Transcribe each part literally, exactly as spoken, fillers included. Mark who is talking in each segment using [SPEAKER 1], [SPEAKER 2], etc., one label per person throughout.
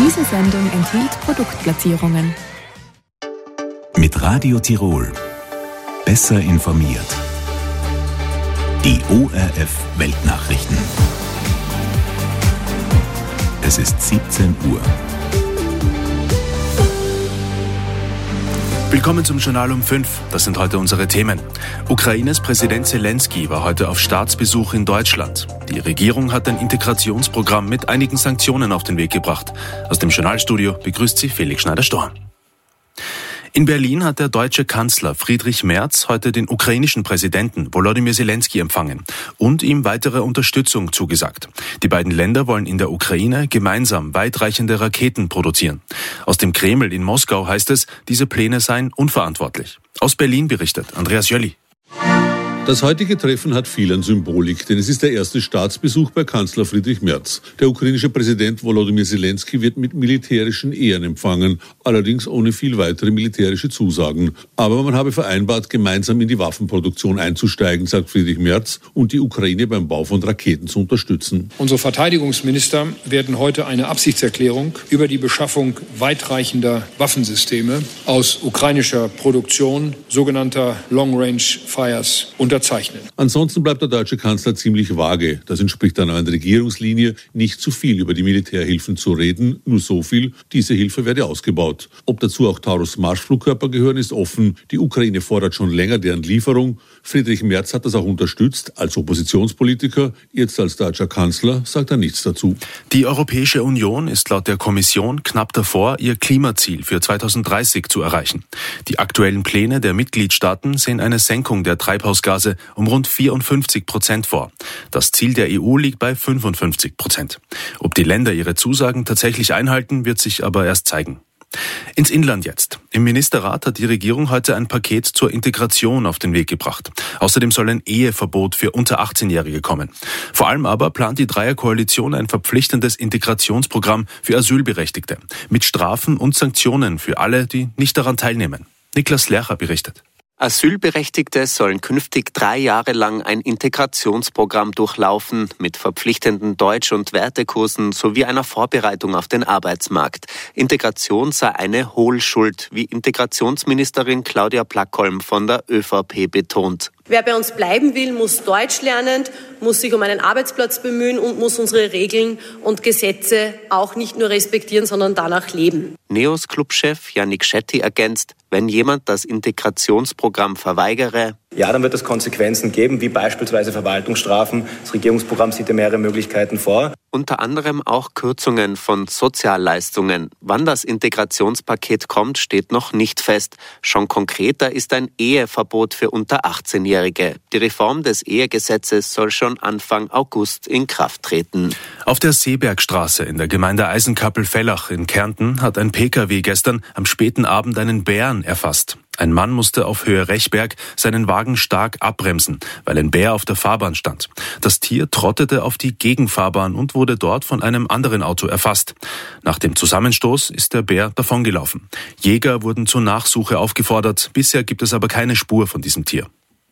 [SPEAKER 1] Diese Sendung enthielt Produktplatzierungen.
[SPEAKER 2] Mit Radio Tirol. Besser informiert. Die O R F Weltnachrichten. Es ist siebzehn Uhr.
[SPEAKER 3] Willkommen zum Journal um fünf. Das sind heute unsere Themen. Ukraines Präsident Zelensky war heute auf Staatsbesuch in Deutschland. Die Regierung hat ein Integrationsprogramm mit einigen Sanktionen auf den Weg gebracht. Aus dem Journalstudio begrüßt sie Felix Schneider-Storm. In Berlin hat der deutsche Kanzler Friedrich Merz heute den ukrainischen Präsidenten Volodymyr Zelensky empfangen und ihm weitere Unterstützung zugesagt. Die beiden Länder wollen in der Ukraine gemeinsam weitreichende Raketen produzieren. Aus dem Kreml in Moskau heißt es, diese Pläne seien unverantwortlich. Aus Berlin berichtet Andreas Jölli.
[SPEAKER 4] Das heutige Treffen hat viel an Symbolik, denn es ist der erste Staatsbesuch bei Kanzler Friedrich Merz. Der ukrainische Präsident Volodymyr Zelensky wird mit militärischen Ehren empfangen, allerdings ohne viel weitere militärische Zusagen. Aber man habe vereinbart, gemeinsam in die Waffenproduktion einzusteigen, sagt Friedrich Merz, und die Ukraine beim Bau von Raketen zu unterstützen.
[SPEAKER 5] Unsere Verteidigungsminister werden heute eine Absichtserklärung über die Beschaffung weitreichender Waffensysteme aus ukrainischer Produktion, sogenannter Long-Range Fires, unterzeichnen.
[SPEAKER 4] Ansonsten bleibt der deutsche Kanzler ziemlich vage. Das entspricht einer neuen Regierungslinie, nicht zu viel über die Militärhilfen zu reden, nur so viel, diese Hilfe werde ausgebaut. Ob dazu auch Taurus-Marschflugkörper gehören, ist offen. Die Ukraine fordert schon länger deren Lieferung. Friedrich Merz hat das auch unterstützt, als Oppositionspolitiker. Jetzt als deutscher Kanzler sagt er nichts dazu.
[SPEAKER 3] Die Europäische Union ist laut der Kommission knapp davor, ihr Klimaziel für zweitausenddreißig zu erreichen. Die aktuellen Pläne der Mitgliedstaaten sehen eine Senkung der Treibhausgase um rund vierundfünfzig Prozent vor. Das Ziel der E U liegt bei fünfundfünfzig Prozent. Ob die Länder ihre Zusagen tatsächlich einhalten, wird sich aber erst zeigen. Ins Inland jetzt. Im Ministerrat hat die Regierung heute ein Paket zur Integration auf den Weg gebracht. Außerdem soll ein Eheverbot für unter achtzehnjährige kommen. Vor allem aber plant die Dreierkoalition ein verpflichtendes Integrationsprogramm für Asylberechtigte mit Strafen und Sanktionen für alle, die nicht daran teilnehmen. Niklas Lercher berichtet.
[SPEAKER 6] Asylberechtigte sollen künftig drei Jahre lang ein Integrationsprogramm durchlaufen mit verpflichtenden Deutsch- und Wertekursen sowie einer Vorbereitung auf den Arbeitsmarkt. Integration sei eine Hohlschuld, wie Integrationsministerin Claudia Plackholm von der ÖVP betont.
[SPEAKER 7] Wer bei uns bleiben will, muss Deutsch lernen, muss sich um einen Arbeitsplatz bemühen und muss unsere Regeln und Gesetze auch nicht nur respektieren, sondern danach leben.
[SPEAKER 6] NEOS Clubchef Yannick Shetty ergänzt, wenn jemand das Integrationsprogramm verweigere,
[SPEAKER 8] ja, dann wird es Konsequenzen geben, wie beispielsweise Verwaltungsstrafen. Das Regierungsprogramm sieht ja mehrere Möglichkeiten vor.
[SPEAKER 6] Unter anderem auch Kürzungen von Sozialleistungen. Wann das Integrationspaket kommt, steht noch nicht fest. Schon konkreter ist ein Eheverbot für unter achtzehnjährige. Die Reform des Ehegesetzes soll schon Anfang August in Kraft treten.
[SPEAKER 3] Auf der Seebergstraße in der Gemeinde Eisenkappel-Vellach in Kärnten hat ein P K W gestern am späten Abend einen Bären erfasst. Ein Mann musste auf Höhe Rechberg seinen Wagen stark abbremsen, weil ein Bär auf der Fahrbahn stand. Das Tier trottete auf die Gegenfahrbahn und wurde dort von einem anderen Auto erfasst. Nach dem Zusammenstoß ist der Bär davongelaufen. Jäger wurden zur Nachsuche aufgefordert. Bisher gibt es aber keine Spur von diesem Tier.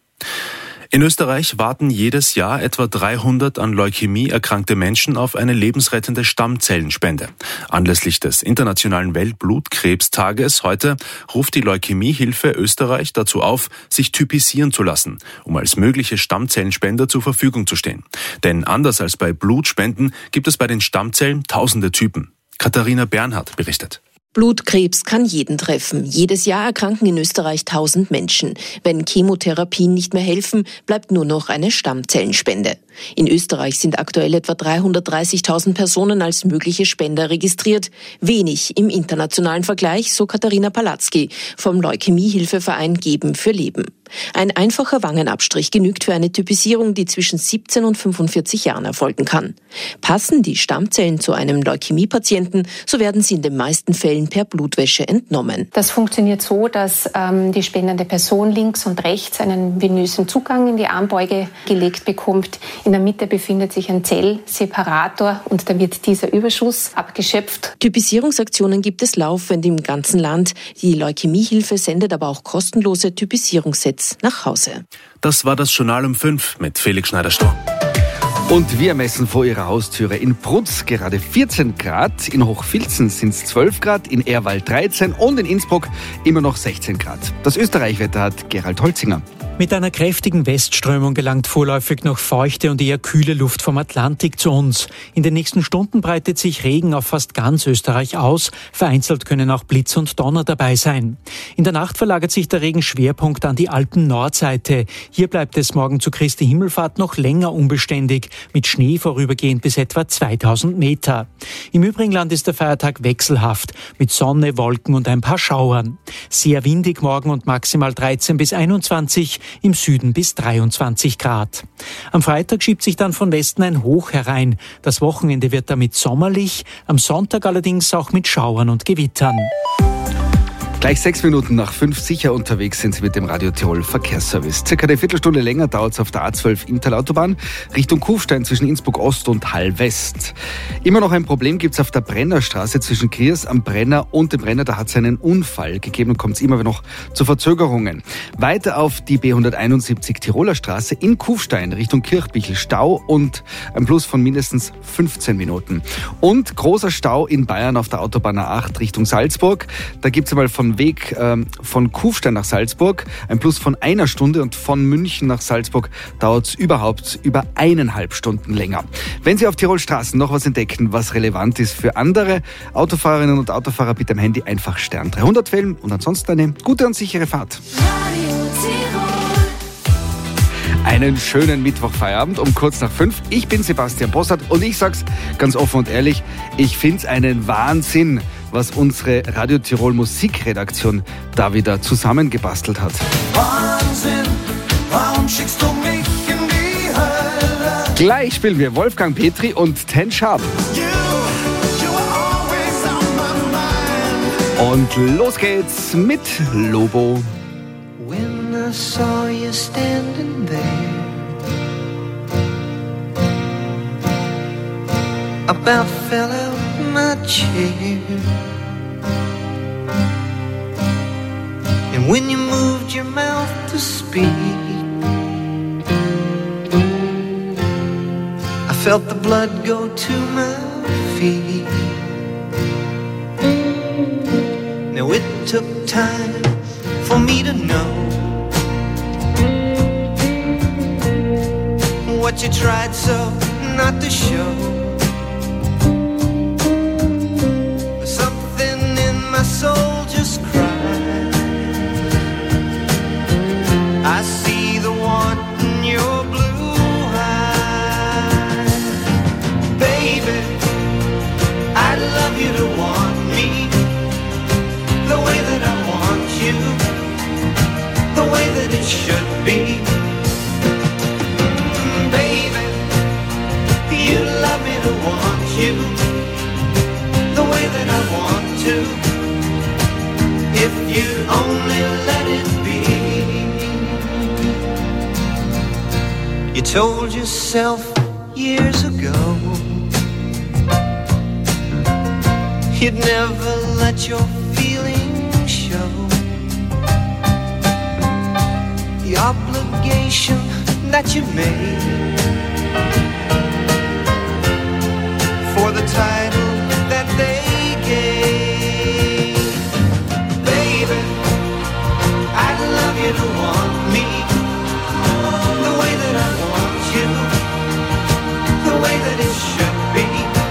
[SPEAKER 3] In Österreich warten jedes Jahr etwa dreihundert an Leukämie erkrankte Menschen auf eine lebensrettende Stammzellenspende. Anlässlich des Internationalen Weltblutkrebstages heute ruft die Leukämiehilfe Österreich dazu auf, sich typisieren zu lassen, um als mögliche Stammzellenspender zur Verfügung zu stehen. Denn anders als bei Blutspenden gibt es bei den Stammzellen tausende Typen. Katharina Bernhardt berichtet.
[SPEAKER 9] Blutkrebs kann jeden treffen. Jedes Jahr erkranken in Österreich tausend Menschen. Wenn Chemotherapien nicht mehr helfen, bleibt nur noch eine Stammzellenspende. In Österreich sind aktuell etwa dreihundertdreißigtausend Personen als mögliche Spender registriert. Wenig im internationalen Vergleich, so Katharina Palatzky vom Leukämiehilfeverein Geben für Leben. Ein einfacher Wangenabstrich genügt für eine Typisierung, die zwischen siebzehn und fünfundvierzig Jahren erfolgen kann. Passen die Stammzellen zu einem Leukämiepatienten, so werden sie in den meisten Fällen per Blutwäsche entnommen.
[SPEAKER 10] Das funktioniert so, dass ähm, die spendende Person links und rechts einen venösen Zugang in die Armbeuge gelegt bekommt. In der Mitte befindet sich ein Zellseparator und da wird dieser Überschuss abgeschöpft.
[SPEAKER 9] Typisierungsaktionen gibt es laufend im ganzen Land. Die Leukämiehilfe sendet aber auch kostenlose Typisierungssets nach Hause.
[SPEAKER 3] Das war das Journal um fünf mit Felix Schneider-Storm.
[SPEAKER 11] Und wir messen vor ihrer Haustüre in Brutz gerade vierzehn Grad, in Hochfilzen sind es zwölf Grad, in Ehrwald dreizehn und in Innsbruck immer noch sechzehn Grad. Das Österreich-Wetter hat Gerald Holzinger.
[SPEAKER 12] Mit einer kräftigen Westströmung gelangt vorläufig noch feuchte und eher kühle Luft vom Atlantik zu uns. In den nächsten Stunden breitet sich Regen auf fast ganz Österreich aus. Vereinzelt können auch Blitz und Donner dabei sein. In der Nacht verlagert sich der Regenschwerpunkt an die Alpen-Nordseite. Hier bleibt es morgen zu Christi Himmelfahrt noch länger unbeständig, mit Schnee vorübergehend bis etwa zweitausend Meter. Im übrigen Land ist der Feiertag wechselhaft, mit Sonne, Wolken und ein paar Schauern. Sehr windig morgen und maximal dreizehn bis einundzwanzig, im Süden bis dreiundzwanzig Grad. Am Freitag schiebt sich dann von Westen ein Hoch herein. Das Wochenende wird damit sommerlich, am Sonntag allerdings auch mit Schauern und Gewittern.
[SPEAKER 11] Gleich sechs Minuten nach fünf sicher unterwegs sind Sie mit dem Radio Tirol Verkehrsservice. Circa eine Viertelstunde länger dauert es auf der A zwölf Inntal-Autobahn Richtung Kufstein zwischen Innsbruck Ost und Hall West. Immer noch ein Problem gibt es auf der Brennerstraße zwischen Kriers am Brenner und dem Brenner. Da hat es einen Unfall gegeben und kommt es immer noch zu Verzögerungen. Weiter auf die B hunderteinundsiebzig Tiroler Straße in Kufstein Richtung Kirchbichel Stau und ein Plus von mindestens fünfzehn Minuten. Und großer Stau in Bayern auf der Autobahn A acht Richtung Salzburg. Da gibt es einmal vom Weg ähm, von Kufstein nach Salzburg ein Plus von einer Stunde und von München nach Salzburg dauert es überhaupt über eineinhalb Stunden länger. Wenn Sie auf Tirol Straßen noch was entdecken, was relevant ist für andere Autofahrerinnen und Autofahrer, bitte am Handy einfach Stern dreihundert wählen und ansonsten eine gute und sichere Fahrt. Einen schönen Mittwochfeierabend um kurz nach fünf. Ich bin Sebastian Bossart und ich sag's ganz offen und ehrlich, ich find's einen Wahnsinn, was unsere Radio Tirol Musikredaktion da wieder zusammengebastelt hat.
[SPEAKER 13] Wahnsinn, warum schickst du mich in die Hölle?
[SPEAKER 11] Gleich spielen wir Wolfgang Petri und Ten Sharp.
[SPEAKER 13] You, you are always on my mind.
[SPEAKER 11] Und los geht's mit Lobo.
[SPEAKER 13] When I saw you standing there, about fell out my chair. And when you moved your mouth to speak, I felt the blood go to my feet. Now it took time for me to know what you tried so not to show. Something in my soul just cried. I see the want in your blue eyes. Baby, I'd love you to want me the way that I want you, the way that it should be. Baby, you'd love me to want you the way that I want to, if you only let it be. You told yourself years ago you'd never let your feelings show. The obligation that you made for the title that they gave. Baby, I'd love you to want me the way that I want you, the way that it should be.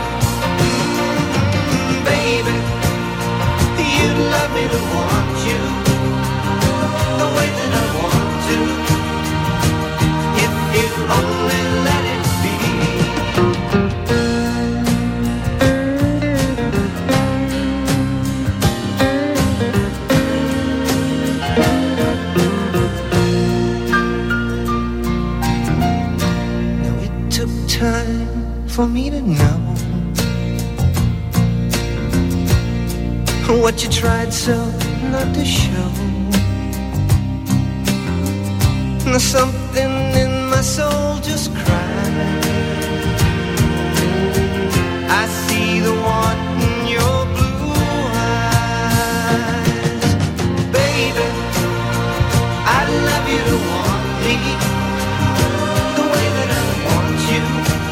[SPEAKER 13] Mm-hmm. Baby, you'd love me to want you the way that I want to, if you only let it be. Time for me to know what you tried so not to show. Now something in my soul just cried. I see the want in your blue eyes. Baby, I'd love you to want me the way that I want you,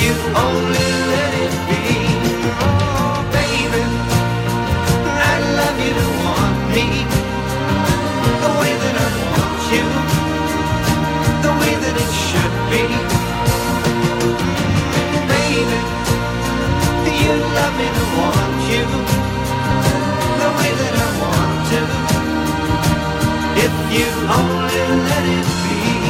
[SPEAKER 13] you only let it be. Oh, baby, I'd love you to want me the way that I want you, the way that it should be. Baby, you love me to want you the way that I want to, if you only let it be.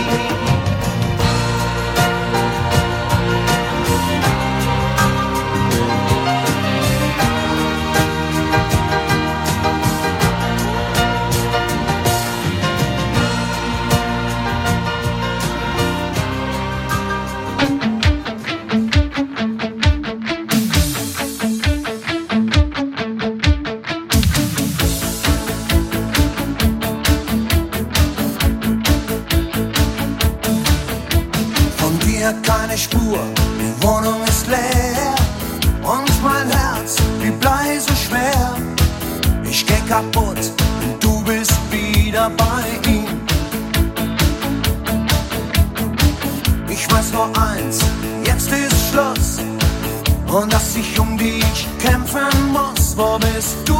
[SPEAKER 14] Keine Spur, die Wohnung ist leer und mein Herz wie Blei so schwer. Ich geh kaputt und du bist wieder bei ihm. Ich weiß nur eins, jetzt ist Schluss und dass ich um dich kämpfen muss. Wo bist du?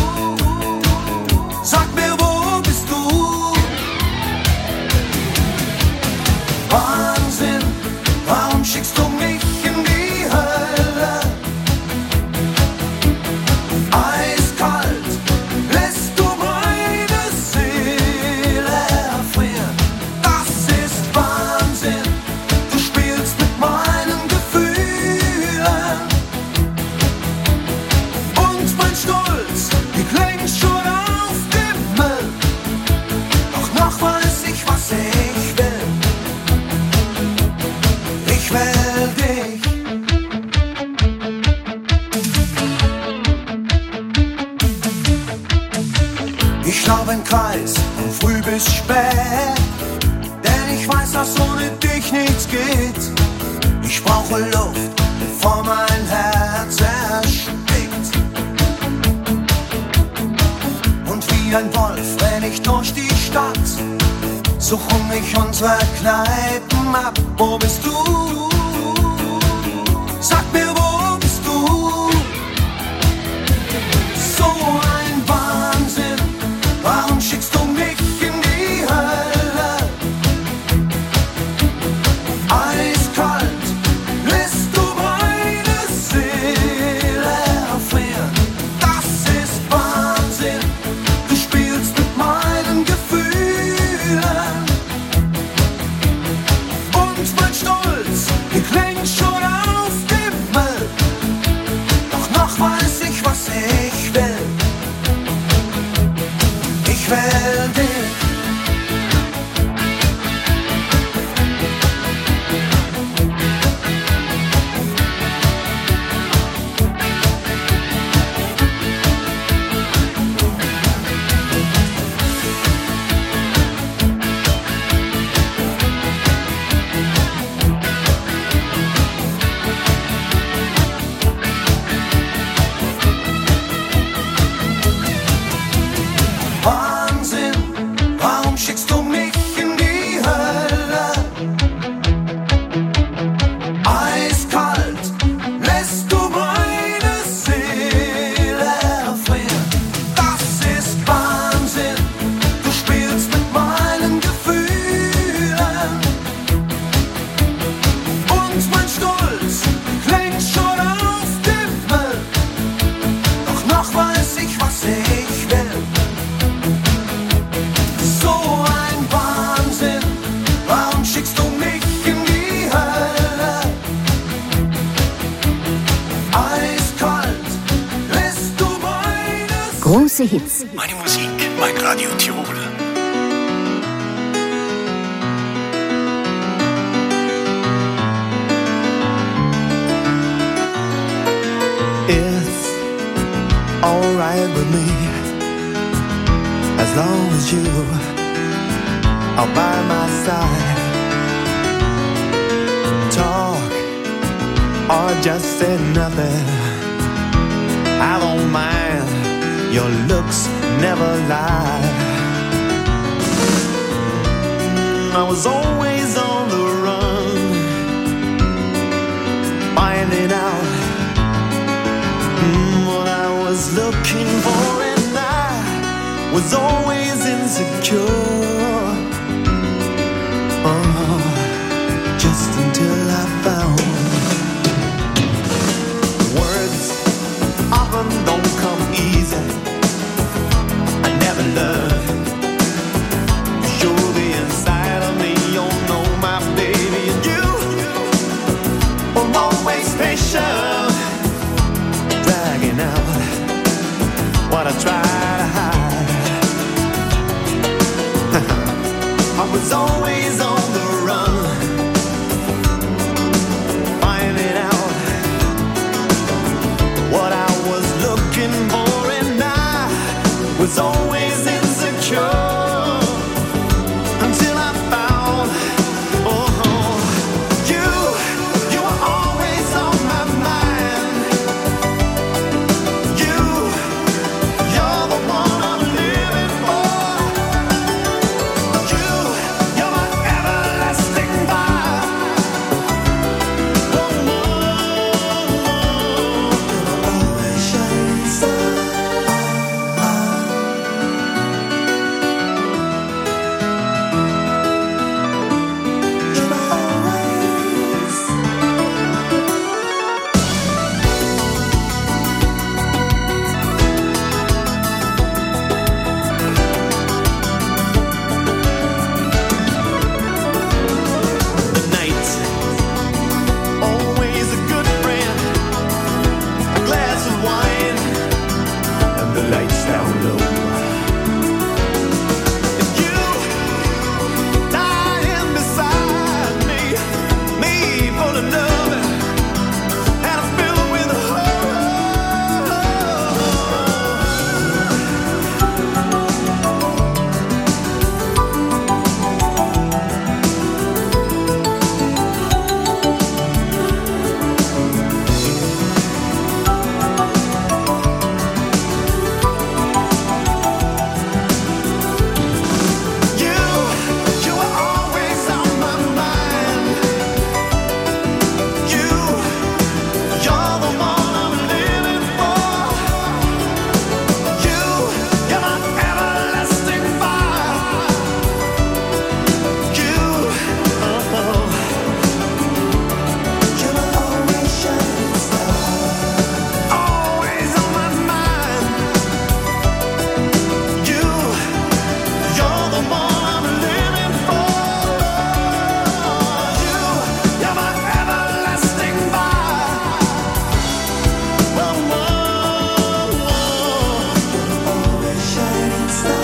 [SPEAKER 14] Sag mir, wo bist du? Wahnsinn, warum schickst du mich in die Hölle? Eiskalt lässt du meine Seele erfrieren. Das ist Wahnsinn, du spielst mit meinen Gefühlen. Und mein Stolz, die klingt schon auf dem Müll. Doch noch weiß ich, was ich will. Ich will dich. Ich lauf im Kreis von früh bis spät, denn ich weiß, dass ohne dich nichts geht. Ich brauche Luft, bevor mein Herz erstickt. Und wie ein Wolf renn ich durch die Stadt, suchen mich unsere Kneipen ab. Wo bist du? Sag mir, wo bist du? So ein Wahnsinn, warum schickst du mich in die Hölle? Eiskalt lässt du meine Seele erfrieren. Das ist Wahnsinn, du spielst mit meinen Gefühlen. Und mein Stolz, der klingt schon auf dem Müll. Doch noch weiß ich, was ich will. Ich will dich. Wahnsinn, warum schickst du mich in die Hölle? Eiskalt lässt du meine Seele erfrieren. Das ist Wahnsinn, du spielst mit meinen Gefühlen. Und mein Stolz klingt schon auf dem Müll. Doch noch weiß ich, was ich will. So ein Wahnsinn, warum schickst du mich in die Hölle? Eiskalt lässt du meine
[SPEAKER 15] Große Hits.
[SPEAKER 2] Meine Musik, mein Radio Tirol.
[SPEAKER 14] It's alright with me, as long as you are by my side. Talk or just say nothing, I don't mind, your looks never lie. I was always on the run, finding out mm, what I was looking for, and I was always insecure. Oh, just until I found words often don't come easy. I never learned to show the inside of me. Oh no, my baby, and you were always patient, dragging out what I tried to hide. I was always on the run, finding out what I was looking for, and I was always insecure until I found, oh, you, you were always on my mind. You, you're the one I'm living for. You, you're my everlasting fire. Oh, no, you're always shining star. The night, always a good friend. A glass of wine and the lights down low. And you dying beside me, me full of love and I'm filled with you, you were always on my mind. You, you're the one I'm living for. You, you're my everlasting fire. You, oh, you're always shining star. Always on my mind. You, you're the one I'm living for. You, you're my everlasting fire. Whoa, whoa, whoa. Always shining star.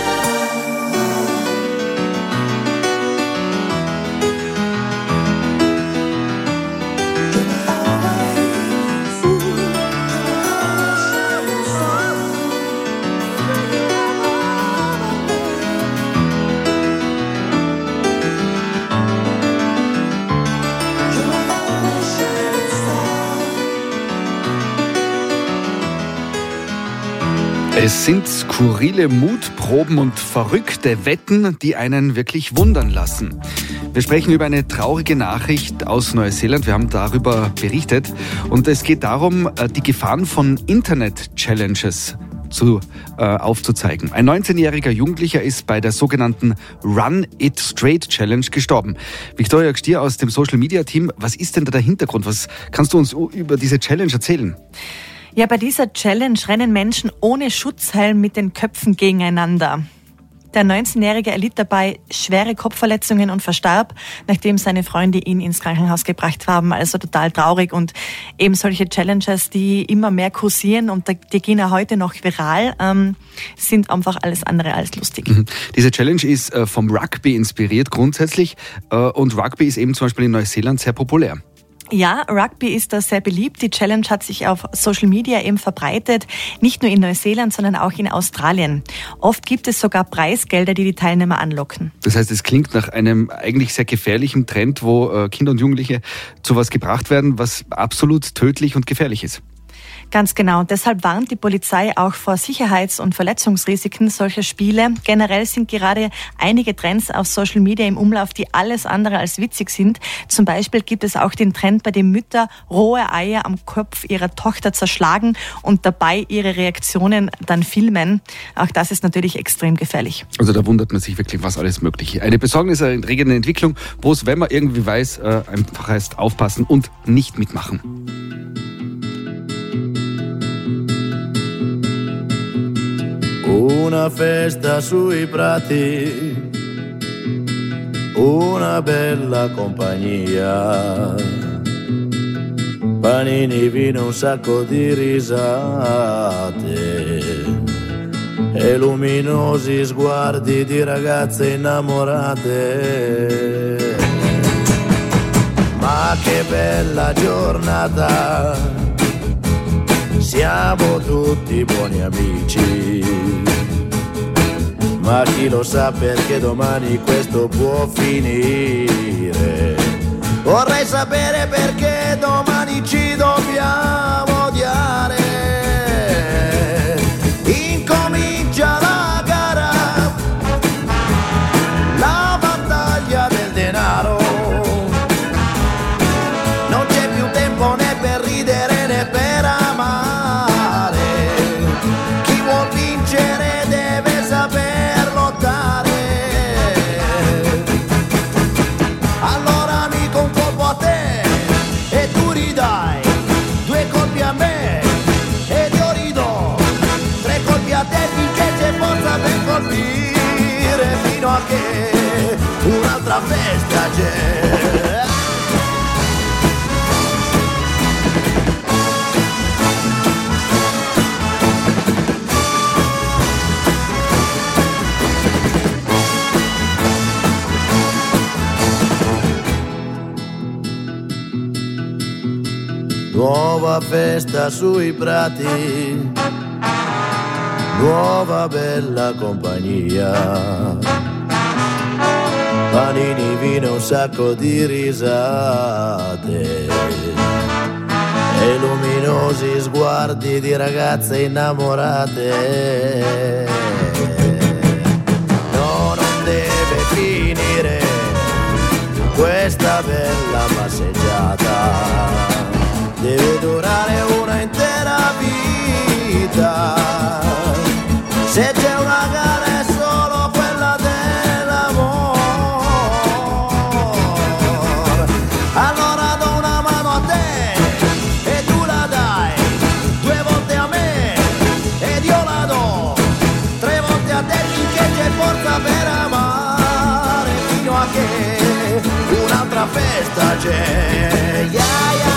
[SPEAKER 11] Es sind skurrile Mutproben und verrückte Wetten, die einen wirklich wundern lassen. Wir sprechen über eine traurige Nachricht aus Neuseeland. Wir haben darüber berichtet. Und es geht darum, die Gefahren von Internet-Challenges zu, äh, aufzuzeigen. Ein neunzehnjähriger Jugendlicher ist bei der sogenannten Run It Straight Challenge gestorben. Victoria Gstier aus dem Social Media Team, was ist denn da der Hintergrund? Was kannst du uns über diese Challenge erzählen?
[SPEAKER 15] Ja, bei dieser Challenge rennen Menschen ohne Schutzhelm mit den Köpfen gegeneinander. Der neunzehnjährige erlitt dabei schwere Kopfverletzungen und verstarb, nachdem seine Freunde ihn ins Krankenhaus gebracht haben. Also total traurig. Und eben solche Challenges, die immer mehr kursieren und die gehen ja heute noch viral, ähm, sind einfach alles andere als lustig.
[SPEAKER 11] Mhm. Diese Challenge ist äh, vom Rugby inspiriert grundsätzlich äh, und Rugby ist eben zum Beispiel in Neuseeland sehr populär.
[SPEAKER 15] Ja, Rugby ist da sehr beliebt. Die Challenge hat sich auf Social Media eben verbreitet, nicht nur in Neuseeland, sondern auch in Australien. Oft gibt es sogar Preisgelder, die die Teilnehmer anlocken.
[SPEAKER 11] Das heißt, es klingt nach einem eigentlich sehr gefährlichen Trend, wo Kinder und Jugendliche zu was gebracht werden, was absolut tödlich und gefährlich ist.
[SPEAKER 15] Ganz genau. Deshalb warnt die Polizei auch vor Sicherheits- und Verletzungsrisiken solcher Spiele. Generell sind gerade einige Trends auf Social Media im Umlauf, die alles andere als witzig sind. Zum Beispiel gibt es auch den Trend, bei dem Mütter rohe Eier am Kopf ihrer Tochter zerschlagen und dabei ihre Reaktionen dann filmen. Auch das ist natürlich extrem gefährlich.
[SPEAKER 11] Also da wundert man sich wirklich, was alles Mögliche. Eine besorgniserregende Entwicklung, wo es, wenn man irgendwie weiß, einfach heißt aufpassen und nicht mitmachen.
[SPEAKER 16] Una festa sui prati, una bella compagnia, panini, vino, un sacco di risate e luminosi sguardi di ragazze innamorate. Ma che bella giornata, siamo tutti buoni amici, ma chi lo sa perché domani questo può finire. Vorrei sapere perché domani ci dobbiamo odiare. Incomincia la gara, la battaglia del denaro. Non c'è più tempo né per ridere né per amare. Chi vuol vincere deve saper lottare. Allora amico, un colpo a te e tu ridai, due colpi a me ed io ridò, tre colpi a te finché c'è forza per colpire, fino a che un'altra festa c'è. Nuova festa sui prati, nuova bella compagnia, panini, vino, un sacco di risate e luminosi sguardi di ragazze innamorate. No, non deve finire questa bella passeggiata, deve durare una intera vita. Se c'è una gara è solo quella dell'amore. Allora do una mano a te e tu la dai, due volte a me ed io la do, tre volte a te finché c'è forza per amare, fino a che un'altra festa c'è. Yeah, yeah.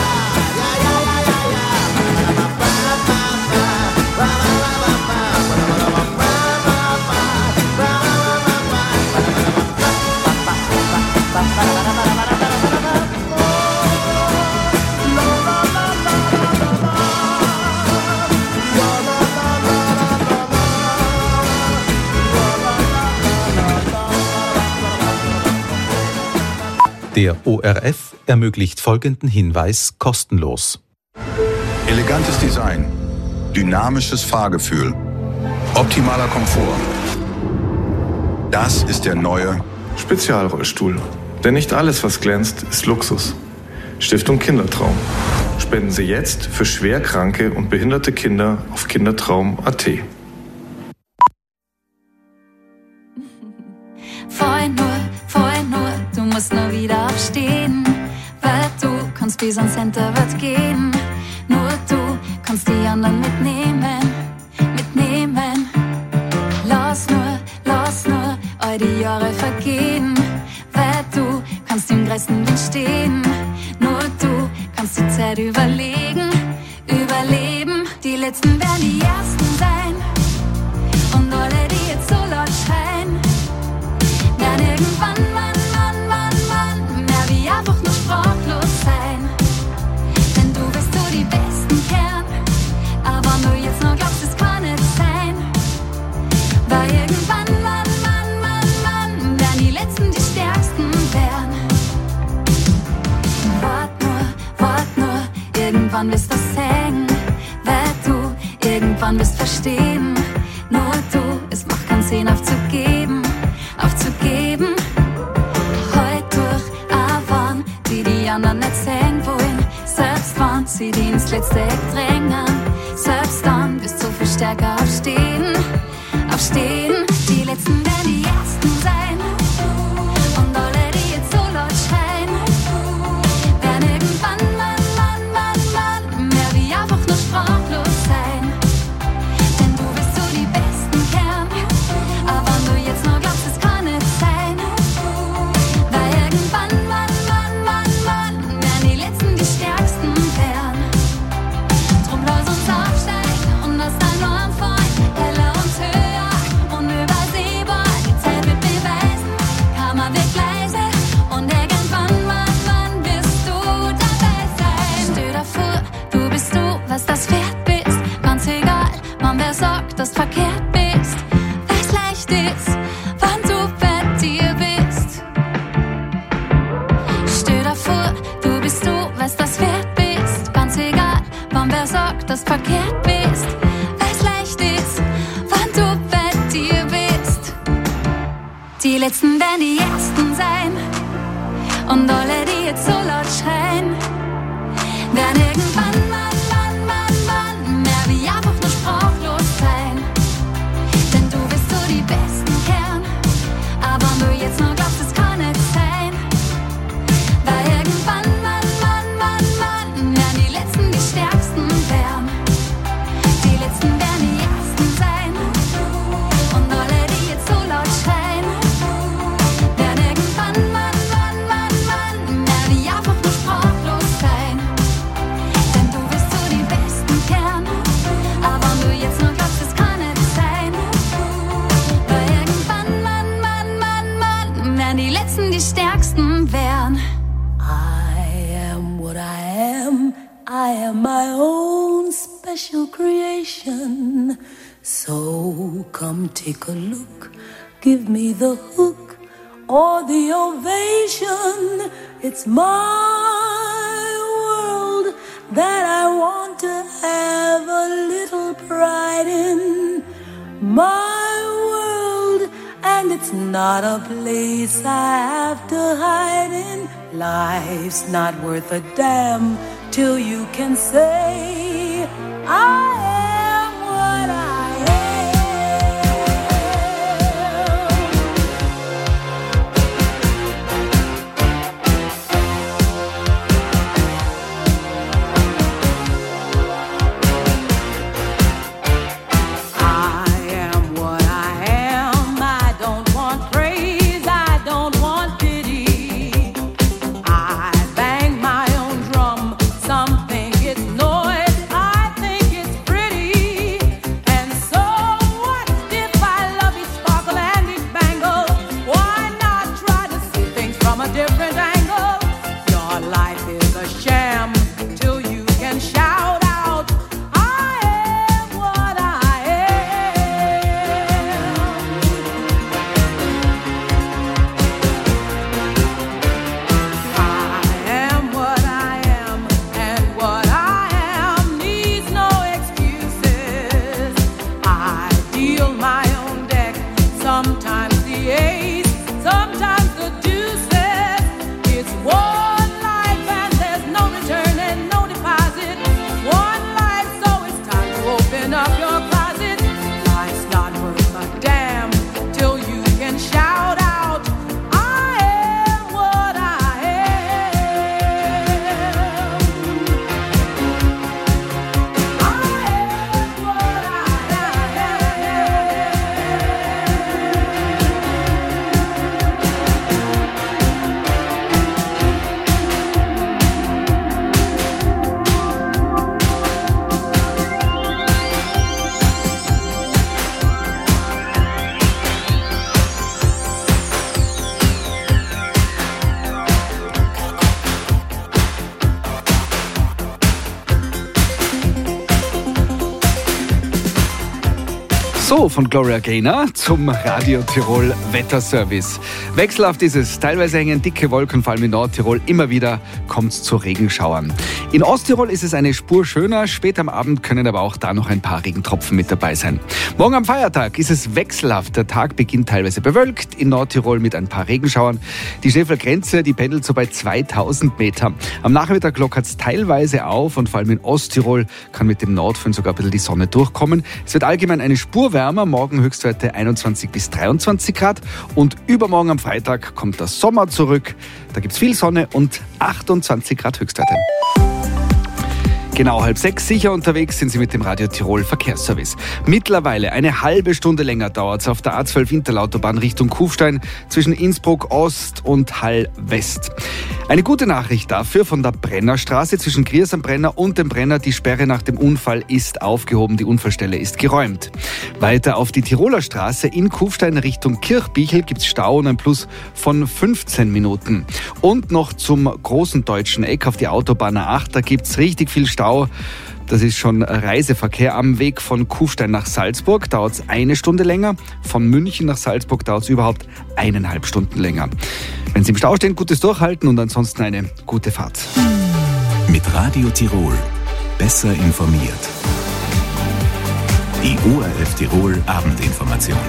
[SPEAKER 17] Der O R F ermöglicht folgenden Hinweis kostenlos.
[SPEAKER 2] Elegantes Design, dynamisches Fahrgefühl, optimaler Komfort. Das ist der neue
[SPEAKER 18] Spezialrollstuhl. Denn nicht alles, was glänzt, ist Luxus. Stiftung Kindertraum. Spenden Sie jetzt für schwerkranke und behinderte Kinder auf kindertraum punkt a t.
[SPEAKER 19] Vorhin nur, vorhin nur, du musst nur wieder aufstehen, weil du kannst bis ans Center wird gehen. Nur du kannst die anderen mitnehmen, mitnehmen. Lass nur, lass nur all die Jahre vergehen, weil du kannst im größten Wind stehen. Nur du kannst die Zeit überlegen, überleben. Die Letzten werden die Ersten sein und alle, die jetzt so laut schreien, werden irgendwann, Mann, Mann, Mann, Mann, mehr wie einfach nur sprachlos sein. Denn du wirst so die Besten kehren, aber nur jetzt noch glaubst, es kann nicht sein. Weil irgendwann, Mann, Mann, Mann, Mann, werden die Letzten die Stärksten werden. Wart nur, wart nur, irgendwann wirst du sehen, weil du irgendwann wirst verstehen. Nur du, es macht keinen Sinn aufzugeben, aufzugeben. Heut durch a wann, die die anderen nicht sehen wollen. Selbst wenn sie die ins letzte Eck drängen, selbst dann wirst du viel stärker aufstehen, aufstehen. Die Letzten werden die Ersten sein. Und alle, die jetzt so laut schreien, werden irgendwann, Mann, Mann, Mann, Mann, mehr wie einfach nur sprachlos sein. Denn du wirst so die Besten kehren, aber wenn du jetzt noch glaubst, es kann nicht sein. Weil irgendwann, Mann, Mann, Mann, Mann, werden die Letzten die Stärksten werden. Drum lass uns aufsteigen und das dann nur am Freund, heller und höher, unübersehbar. Die Zeit wird beweisen, Karma wird leise und irgendwann, Mann, Mann, wirst du dabei sein. Stell dir vor, du bist du, was das wert bist. Ganz egal, wann wer sagt, dass du verkehrt bist. Weil's leicht ist, wann du bei dir bist. Stell dir vor, du bist du, was das wert bist. Ganz egal, wann wer sagt, dass du verkehrt bist. Weil's leicht ist, wann du bei dir bist. Die Letzten werden die Ersten sein. Und alle, die jetzt so laut schreien, werden irgendwann, Mann, Mann, Mann, Mann, mehr wie einfach nur sprachlos sein. Denn du bist so die Besten kehren, aber wenn du jetzt noch glaubst, es kann nicht sein. Weil irgendwann, Mann, Mann, Mann, Mann, werden die Letzten die Stärksten werden. Die Letzten werden die Ersten sein. Und alle, die jetzt so laut schreien, werden irgendwann, Mann, Mann, Mann, Mann, mehr wie einfach nur sprachlos sein. Denn du bist so die Besten kehren, aber wenn du jetzt noch glaubst, es kann nicht sein. Weil irgendwann, Mann, Mann, Mann, Mann, werden die Letzten die Stärksten werden.
[SPEAKER 14] I am what I am. I am my own special creation. So come take a look. Give me the hook or the ovation. It's my world that I want to have a little pride in. My world, and it's not a place I have to hide in. Life's not worth a damn till you can say I am what I
[SPEAKER 20] Some think it's noise, I think it's
[SPEAKER 11] So, von Gloria Gaynor zum Radio Tirol Wetterservice. Wechselhaft ist es. Teilweise hängen dicke Wolken, vor allem in Nordtirol. Immer wieder kommt es zu Regenschauern. In Osttirol ist es eine Spur schöner. Spät am Abend können aber auch da noch ein paar Regentropfen mit dabei sein. Morgen am Feiertag ist es wechselhaft. Der Tag beginnt teilweise bewölkt. In Nordtirol mit ein paar Regenschauern. Die Schneefallgrenze, die pendelt so bei zweitausend Meter. Am Nachmittag lockert es teilweise auf und vor allem in Osttirol kann mit dem Nordföhn sogar ein bisschen die Sonne durchkommen. Es wird allgemein eine Spur wärmer, morgen Höchstwerte einundzwanzig bis dreiundzwanzig Grad und übermorgen am Freitag kommt der Sommer zurück. Da gibt es viel Sonne und achtundzwanzig Grad Höchstwerte. Genau halb sechs, sicher unterwegs sind Sie mit dem Radio Tirol Verkehrsservice. Mittlerweile eine halbe Stunde länger dauert es auf der A zwölf Interlautobahn Richtung Kufstein zwischen Innsbruck Ost und Hall West. Eine gute Nachricht dafür: von der Brennerstraße zwischen Griers am Brenner und dem Brenner. Die Sperre nach dem Unfall ist aufgehoben, die Unfallstelle ist geräumt. Weiter auf die Tiroler Straße in Kufstein Richtung Kirchbichel gibt es Stau und ein Plus von fünfzehn Minuten. Und noch zum großen deutschen Eck auf die Autobahn A acht, da gibt es richtig viel Stau. Das ist schon Reiseverkehr am Weg von Kufstein nach Salzburg. Dauert es eine Stunde länger. Von München nach Salzburg dauert es überhaupt eineinhalb Stunden länger. Wenn Sie im Stau stehen, gutes Durchhalten und ansonsten eine gute Fahrt.
[SPEAKER 20] Mit Radio Tirol. Besser informiert. Die O R F Tirol Abendinformation.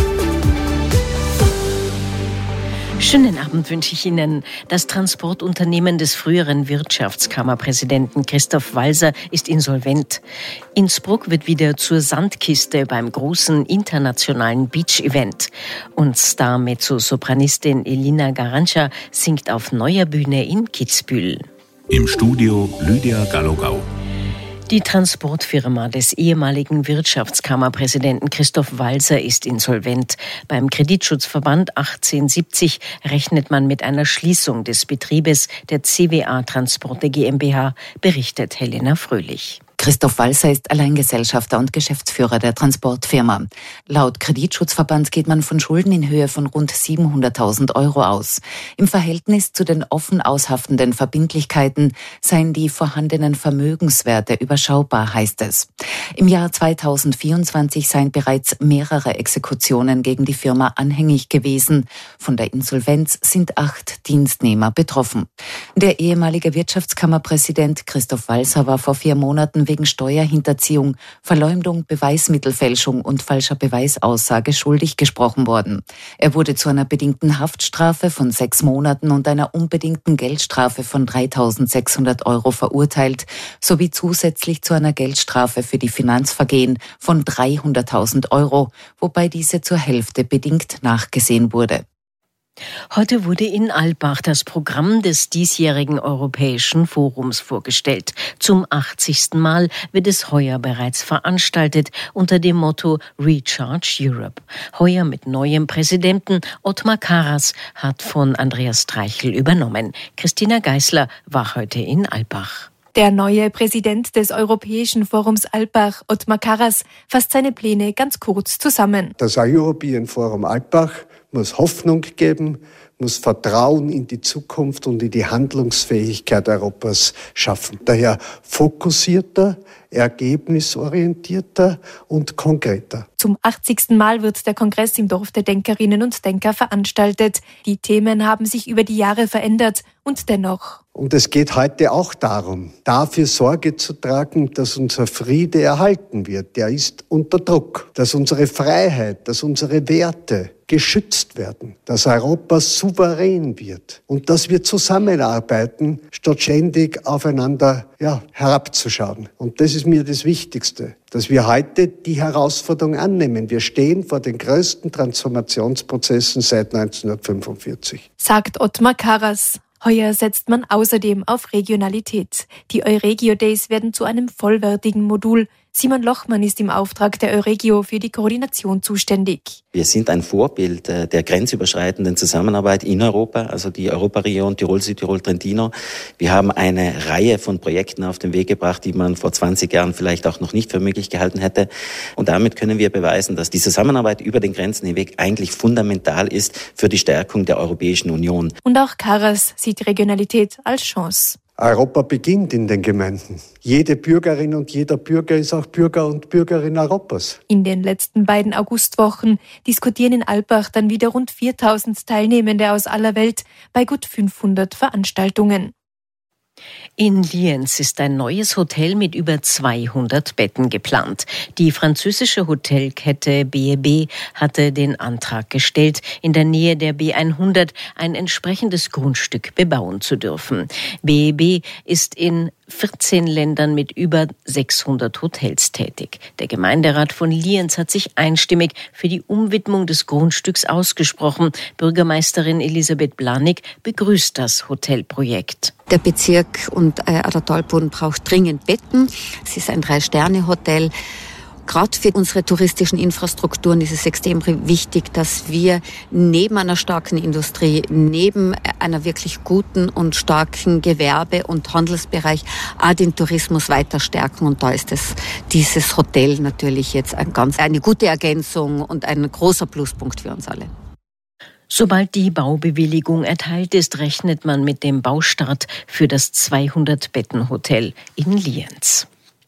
[SPEAKER 21] Schönen Abend wünsche ich Ihnen. Das Transportunternehmen des früheren Wirtschaftskammerpräsidenten Christoph Walser ist insolvent. Innsbruck wird wieder zur Sandkiste beim großen internationalen Beach-Event. Und Star-Mezzo-Sopranistin Elina Garanca singt auf neuer Bühne in Kitzbühel.
[SPEAKER 20] Im Studio Lydia Gallogau.
[SPEAKER 21] Die Transportfirma des ehemaligen Wirtschaftskammerpräsidenten Christoph Walser ist insolvent. Beim Kreditschutzverband achtzehnhundertsiebzig rechnet man mit einer Schließung des Betriebes der C W A Transporte GmbH, berichtet Helena Fröhlich.
[SPEAKER 22] Christoph Walser ist Alleingesellschafter und Geschäftsführer der Transportfirma. Laut Kreditschutzverband geht man von Schulden in Höhe von rund siebenhunderttausend Euro aus. Im Verhältnis zu den offen aushaftenden Verbindlichkeiten seien die vorhandenen Vermögenswerte überschaubar, heißt es. Im Jahr zweitausendvierundzwanzig seien bereits mehrere Exekutionen gegen die Firma anhängig gewesen. Von der Insolvenz sind acht Dienstnehmer betroffen. Der ehemalige Wirtschaftskammerpräsident Christoph Walser war vor vier Monaten wegen Steuerhinterziehung, Verleumdung, Beweismittelfälschung und falscher Beweisaussage schuldig gesprochen worden. Er wurde zu einer bedingten Haftstrafe von sechs Monaten und einer unbedingten Geldstrafe von dreitausendsechshundert Euro verurteilt, sowie zusätzlich zu einer Geldstrafe für die Finanzvergehen von dreihunderttausend Euro, wobei diese zur Hälfte bedingt nachgesehen wurde.
[SPEAKER 21] Heute wurde in Alpbach das Programm des diesjährigen Europäischen Forums vorgestellt. Zum achtzigsten Mal wird es heuer bereits veranstaltet unter dem Motto Recharge Europe. Heuer mit neuem Präsidenten. Ottmar Karas hat von Andreas Streichel übernommen. Christina Geisler war heute in Alpbach.
[SPEAKER 23] Der neue Präsident des Europäischen Forums Alpbach, Ottmar Karas, fasst seine Pläne ganz kurz zusammen.
[SPEAKER 24] Das European Forum Alpbach muss Hoffnung geben, muss Vertrauen in die Zukunft und in die Handlungsfähigkeit Europas schaffen. Daher fokussierter, ergebnisorientierter und konkreter.
[SPEAKER 23] Zum achtzigsten Mal wird der Kongress im Dorf der Denkerinnen und Denker veranstaltet. Die Themen haben sich über die Jahre verändert und dennoch.
[SPEAKER 24] Und es geht heute auch darum, dafür Sorge zu tragen, dass unser Friede erhalten wird. Der ist unter Druck. Dass unsere Freiheit, dass unsere Werte geschützt werden. Dass Europa souverän wird. Und dass wir zusammenarbeiten, statt ständig aufeinander ja, herabzuschauen. Und das ist mir das Wichtigste, dass wir heute die Herausforderung annehmen. Wir stehen vor den größten Transformationsprozessen seit neunzehnhundertfünfundvierzig.
[SPEAKER 23] Sagt Ottmar Karas. Heuer setzt man außerdem auf Regionalität. Die Euregio Days werden zu einem vollwertigen Modul. Simon Lochmann ist im Auftrag der Euregio für die Koordination zuständig.
[SPEAKER 25] Wir sind ein Vorbild der grenzüberschreitenden Zusammenarbeit in Europa, also die Europaregion Tirol, Südtirol, Trentino. Wir haben eine Reihe von Projekten auf den Weg gebracht, die man vor zwanzig Jahren vielleicht auch noch nicht für möglich gehalten hätte. Und damit können wir beweisen, dass die Zusammenarbeit über den Grenzen hinweg eigentlich fundamental ist für die Stärkung der Europäischen Union.
[SPEAKER 23] Und auch Karas sieht Regionalität als Chance.
[SPEAKER 24] Europa beginnt in den Gemeinden. Jede Bürgerin und jeder Bürger ist auch Bürger und Bürgerin Europas.
[SPEAKER 23] In den letzten beiden Augustwochen diskutieren in Alpbach dann wieder rund viertausend Teilnehmende aus aller Welt bei gut fünfhundert Veranstaltungen.
[SPEAKER 21] In Lienz ist ein neues Hotel mit über zweihundert Betten geplant. Die französische Hotelkette B und B hatte den Antrag gestellt, in der Nähe der B hundert ein entsprechendes Grundstück bebauen zu dürfen. B und B ist in vierzehn Ländern mit über sechshundert Hotels tätig. Der Gemeinderat von Lienz hat sich einstimmig für die Umwidmung des Grundstücks ausgesprochen. Bürgermeisterin Elisabeth Blanik begrüßt das Hotelprojekt.
[SPEAKER 1] Der Bezirk und äh, Adlertalbund braucht dringend Betten. Es ist ein Drei-Sterne-Hotel. Gerade für unsere touristischen Infrastrukturen ist es extrem wichtig, dass wir neben einer starken Industrie, neben einer wirklich guten und starken Gewerbe- und Handelsbereich auch den Tourismus weiter stärken. Und da ist es, dieses Hotel natürlich jetzt ein ganz, eine gute Ergänzung und ein großer Pluspunkt für uns alle.
[SPEAKER 21] Sobald die Baubewilligung erteilt ist, rechnet man mit dem Baustart für das zweihundert-Betten-Hotel in Lienz.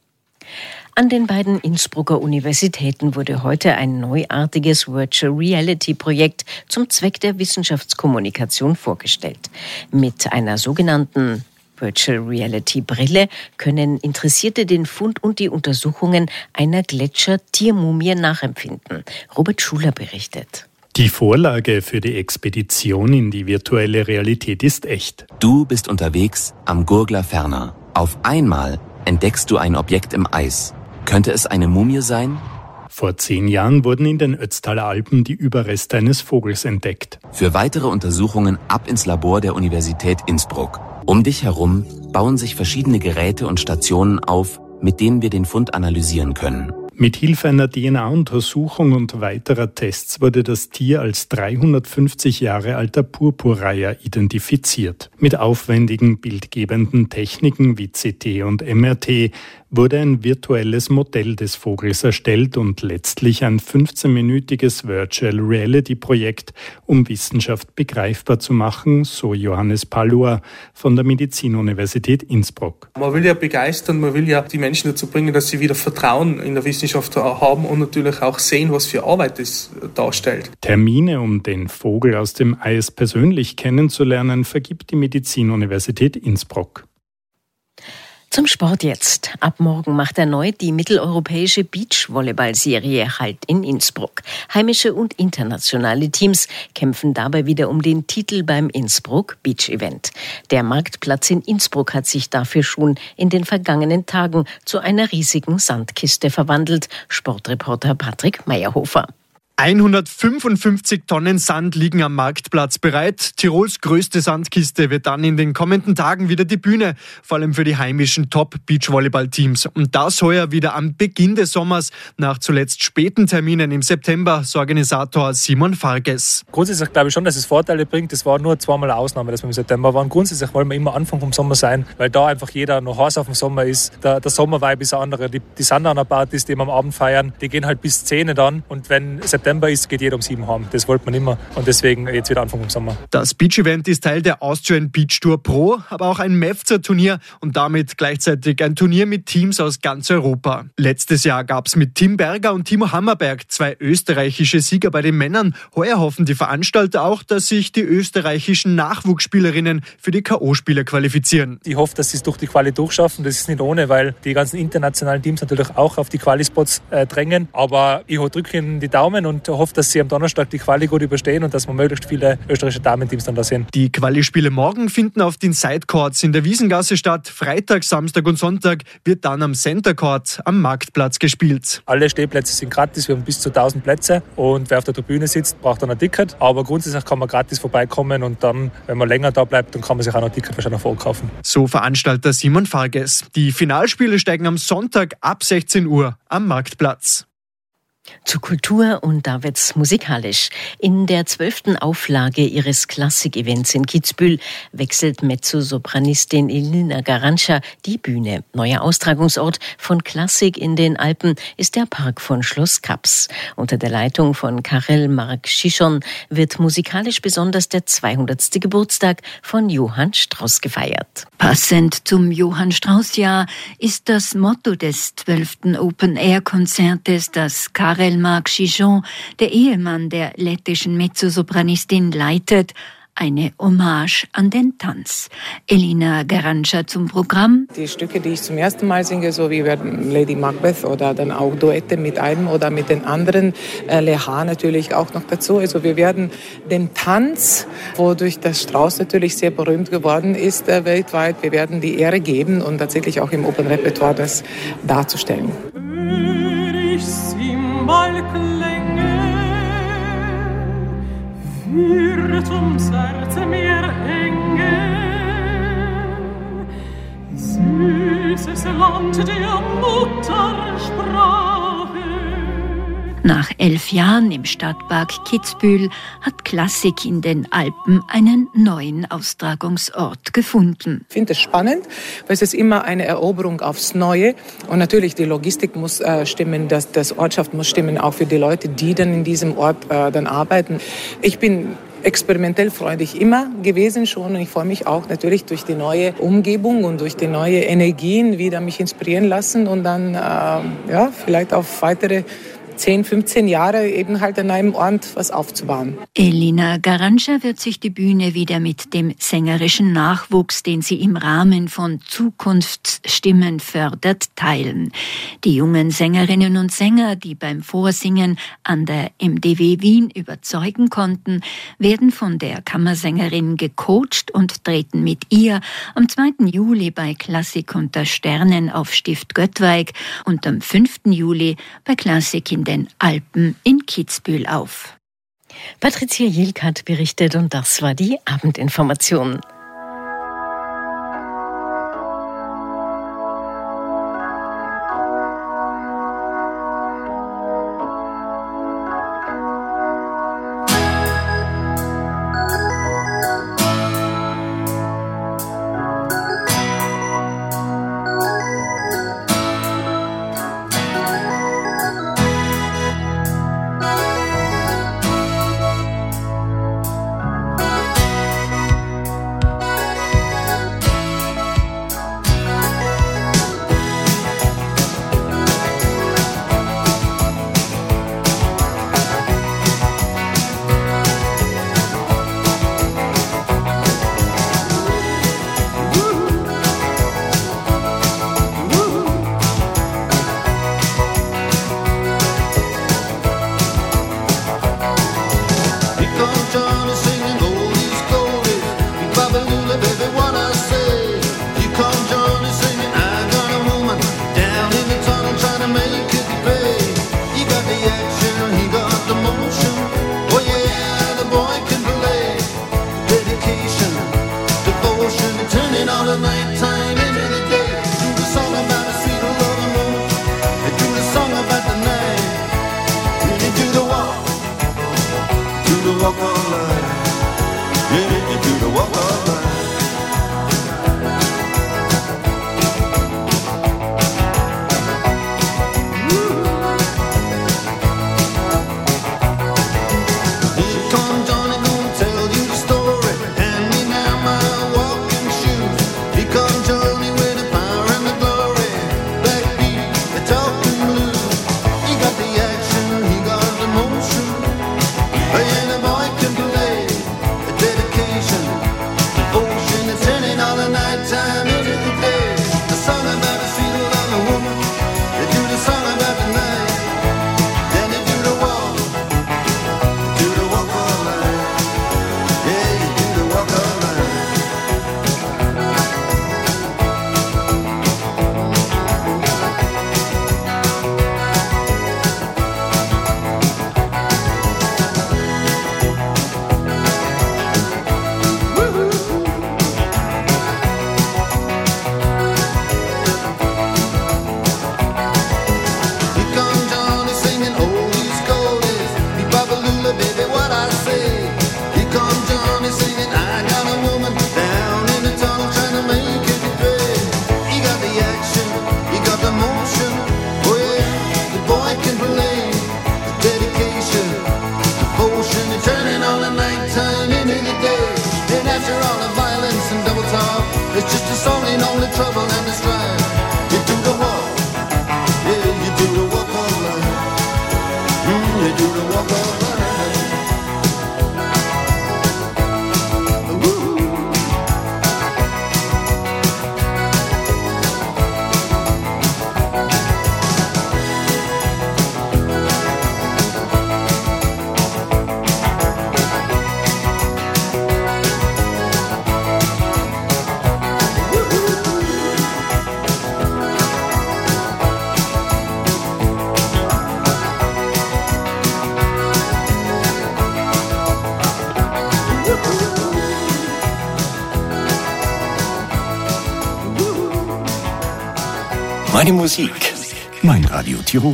[SPEAKER 21] An den beiden Innsbrucker Universitäten wurde heute ein neuartiges Virtual Reality Projekt zum Zweck der Wissenschaftskommunikation vorgestellt. Mit einer sogenannten Virtual Reality Brille können Interessierte den Fund und die Untersuchungen einer Gletscher-Tiermumie nachempfinden. Robert Schuler berichtet.
[SPEAKER 4] Die Vorlage für die Expedition in die virtuelle Realität ist echt.
[SPEAKER 5] Du bist unterwegs am Gurgler Ferner. Auf einmal entdeckst du ein Objekt im Eis. Könnte es eine Mumie sein?
[SPEAKER 4] Vor zehn Jahren wurden in den Ötztaler Alpen die Überreste eines Vogels entdeckt.
[SPEAKER 5] Für weitere Untersuchungen ab ins Labor der Universität Innsbruck. Um dich herum bauen sich verschiedene Geräte und Stationen auf, mit denen wir den Fund analysieren können.
[SPEAKER 4] Mit Hilfe einer D N A-Untersuchung und weiterer Tests wurde das Tier als dreihundertfünfzig Jahre alter Purpurreiher identifiziert. Mit aufwendigen bildgebenden Techniken wie C T und M R T wurde ein virtuelles Modell des Vogels erstellt und letztlich ein fünfzehnminütiges Virtual Reality Projekt, um Wissenschaft begreifbar zu machen, so Johannes Pallor von der Medizinuniversität Innsbruck.
[SPEAKER 7] Man will ja begeistern, man will ja die Menschen dazu bringen, dass sie wieder Vertrauen in der Wissenschaft haben und natürlich auch sehen, was für Arbeit es darstellt.
[SPEAKER 4] Termine, um den Vogel aus dem Eis persönlich kennenzulernen, vergibt die Medizinuniversität Innsbruck.
[SPEAKER 21] Zum Sport jetzt. Ab morgen macht erneut die mitteleuropäische Beachvolleyball-Serie Halt in Innsbruck. Heimische und internationale Teams kämpfen dabei wieder um den Titel beim Innsbruck Beach Event. Der Marktplatz in Innsbruck hat sich dafür schon in den vergangenen Tagen zu einer riesigen Sandkiste verwandelt. Sportreporter Patrick Meyerhofer.
[SPEAKER 8] hundertfünfundfünfzig Tonnen Sand liegen am Marktplatz bereit. Tirols größte Sandkiste wird dann in den kommenden Tagen wieder die Bühne, vor allem für die heimischen Top-Beachvolleyball-Teams. Und das heuer wieder am Beginn des Sommers, nach zuletzt späten Terminen im September, so Organisator Simon Farges.
[SPEAKER 26] Grundsätzlich glaube ich schon, dass es Vorteile bringt. Es war nur zweimal eine Ausnahme, dass wir im September waren. Grundsätzlich wollen wir immer Anfang vom Sommer sein, weil da einfach jeder noch heiß auf dem Sommer ist. Der, der Sommervibe ist ein anderer. Die, die Sundowner-Partys, die wir am Abend feiern, die gehen halt bis zehn dann. Und wenn September ist, geht jeder um sieben heim. Das wollte man immer und deswegen jetzt wieder Anfang vom Sommer.
[SPEAKER 8] Das Beach-Event ist Teil der Austrian Beach Tour Pro, aber auch ein M E F Z A-Turnier und damit gleichzeitig ein Turnier mit Teams aus ganz Europa. Letztes Jahr gab es mit Tim Berger und Timo Hammerberg zwei österreichische Sieger bei den Männern. Heuer hoffen die Veranstalter auch, dass sich die österreichischen Nachwuchsspielerinnen für die K O-Spiele qualifizieren.
[SPEAKER 26] Ich hoffe, dass sie es durch die Quali durchschaffen. Das ist nicht ohne, weil die ganzen internationalen Teams natürlich auch auf die Quali-Spots äh, drängen. Aber ich drücke ihnen die Daumen und hoffe, dass sie am Donnerstag die Quali gut überstehen und dass wir möglichst viele österreichische Damenteams dann da sehen.
[SPEAKER 8] Die Quali-Spiele morgen finden auf den Sidecourts in der Wiesengasse statt. Freitag, Samstag und Sonntag wird dann am Center Court am Marktplatz gespielt.
[SPEAKER 26] Alle Stehplätze sind gratis, wir haben bis zu tausend Plätze und wer auf der Tribüne sitzt, braucht dann ein Ticket. Aber grundsätzlich kann man gratis vorbeikommen und dann, wenn man länger da bleibt, dann kann man sich auch noch ein Ticket wahrscheinlich vorkaufen.
[SPEAKER 8] So Veranstalter Simon Farges. Die Finalspiele steigen am Sonntag ab sechzehn Uhr am Marktplatz.
[SPEAKER 21] Zu Kultur und da wird's musikalisch. In der zwölften Auflage ihres Klassik-Events in Kitzbühel wechselt Mezzosopranistin Elina Garanca die Bühne. Neuer Austragungsort von Klassik in den Alpen ist der Park von Schloss Kaps. Unter der Leitung von Karel Mark Schischon wird musikalisch besonders der zweihundertste Geburtstag von Johann Strauss gefeiert.
[SPEAKER 3] Passend zum Johann Strauss-Jahr ist das Motto des zwölften Open-Air-Konzertes, das Karel Mark Schischon, der Ehemann der lettischen Mezzosopranistin, leitet, eine Hommage an den Tanz. Elina Garanca zum Programm.
[SPEAKER 6] Die Stücke, die ich zum ersten Mal singe, so wie Lady Macbeth oder dann auch Duette mit einem oder mit den anderen, äh, Leha natürlich auch noch dazu. Also wir werden den Tanz, wodurch der Strauss natürlich sehr berühmt geworden ist äh, weltweit, wir werden die Ehre geben und tatsächlich auch im Open-Repertoire das darzustellen.
[SPEAKER 9] Klänge wird ums Herz mir enge, süßes Land der Muttersprache.
[SPEAKER 3] Nach elf Jahren im Stadtpark Kitzbühel hat Klassik in den Alpen einen neuen Austragungsort gefunden.
[SPEAKER 6] Ich finde es spannend, weil es ist immer eine Eroberung aufs Neue. Und natürlich die Logistik muss äh, stimmen, das, das Ortschaft muss stimmen, auch für die Leute, die dann in diesem Ort äh, dann arbeiten. Ich bin experimentell freudig immer gewesen schon und ich freue mich auch natürlich durch die neue Umgebung und durch die neue Energien wieder mich inspirieren lassen und dann äh, ja, vielleicht auf weitere zehn, fünfzehn Jahre eben halt an einem Ort was aufzubauen.
[SPEAKER 3] Elina Garanca wird sich die Bühne wieder mit dem sängerischen Nachwuchs, den sie im Rahmen von Zukunftsstimmen fördert, teilen. Die jungen Sängerinnen und Sänger, die beim Vorsingen an der M D W Wien überzeugen konnten, werden von der Kammersängerin gecoacht und treten mit ihr am zweiten Juli bei Klassik unter Sternen auf Stift Göttweig und am fünften Juli bei Klassik in den Alpen in Kitzbühel auf.
[SPEAKER 21] Patricia Jilk hat berichtet und das war die Abendinformation.
[SPEAKER 10] Meine Musik. Mein Radio Tirol.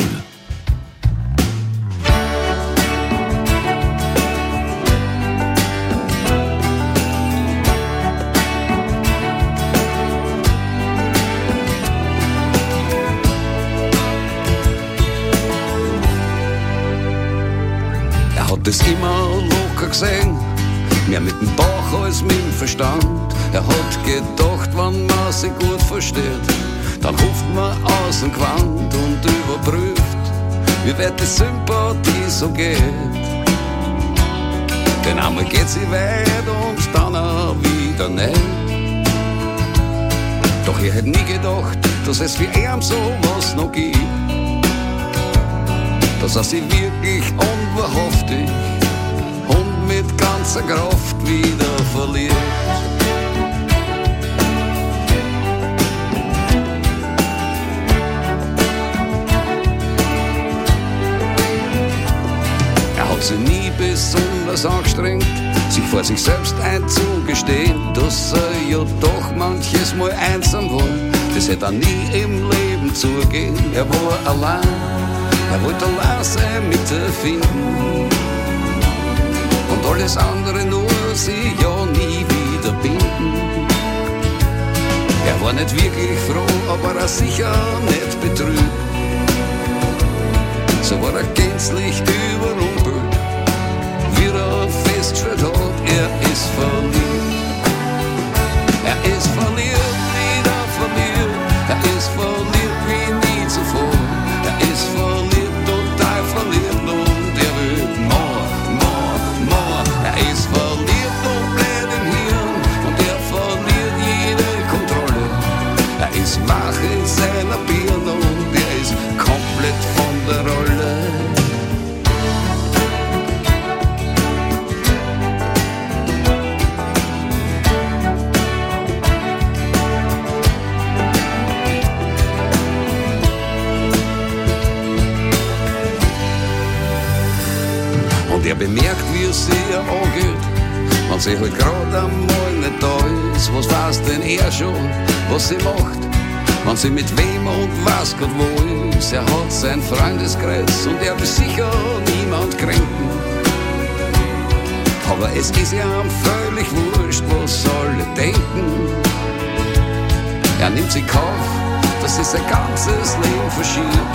[SPEAKER 12] Er hat es immer locker gesehen, mehr mit dem Bauch als mit dem Verstand. Er hat gedacht, wenn man sich gut versteht, dann ruft man aus dem Quant und überprüft, wie weit die Sympathie so geht. Denn einmal geht sie weit und dann auch wieder nicht. Doch ich hätte nie gedacht, dass es für ihn sowas noch gibt. Dass er sich wirklich unwahrhaftig und mit ganzer Kraft wieder verliert. Er hat sich nie besonders angestrengt, sich vor sich selbst einzugestehen, dass er ja doch manches Mal einsam war. Das hätte er nie im Leben zugehen. Er war allein, er wollte allein sein mit der Finden. Und alles andere nur sie ja nie wieder binden. Er war nicht wirklich froh, aber er sicher nicht betrübt. So war er gänzlich überrumpelt, wie er festgestellt hat, er ist verliebt. Er ist verliebt, wieder verliebt. Er ist verliebt wie nie zuvor. Er ist verliebt, total verliebt und er will more, more, more. Er ist verliebt und bleibt im Hirn und er verliert jede Kontrolle. Er ist wach in seiner Birne und er ist komplett von der Rolle. Und er bemerkt, wie es ihr angeht, wenn sie halt gerade einmal nicht da ist. Was weiß denn er schon, was sie macht, wenn sie mit wem und was Gott wo ist. Er hat sein Freundeskreis und er will sicher niemand kränken. Aber es ist ihm völlig wurscht, was alle denken. Er nimmt sich Kauf, dass sie sein ganzes Leben verschiebt.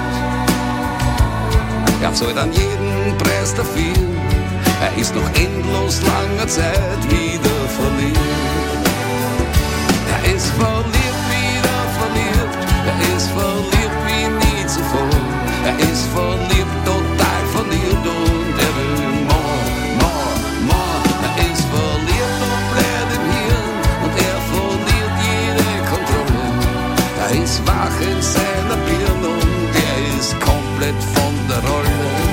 [SPEAKER 12] Er zahlt an jeden Preis dafür. Er ist noch endlos langer Zeit wieder verliebt. Er ist verliebt, wieder verliebt. Er ist verliebt wie nie zuvor. Er ist verliebt, total verliebt und er will more, more, more. Er ist verliebt und bleibt im Hirn und er verliert jede Kontrolle. Er ist wach in seiner Birne und er ist komplett von der Rolle.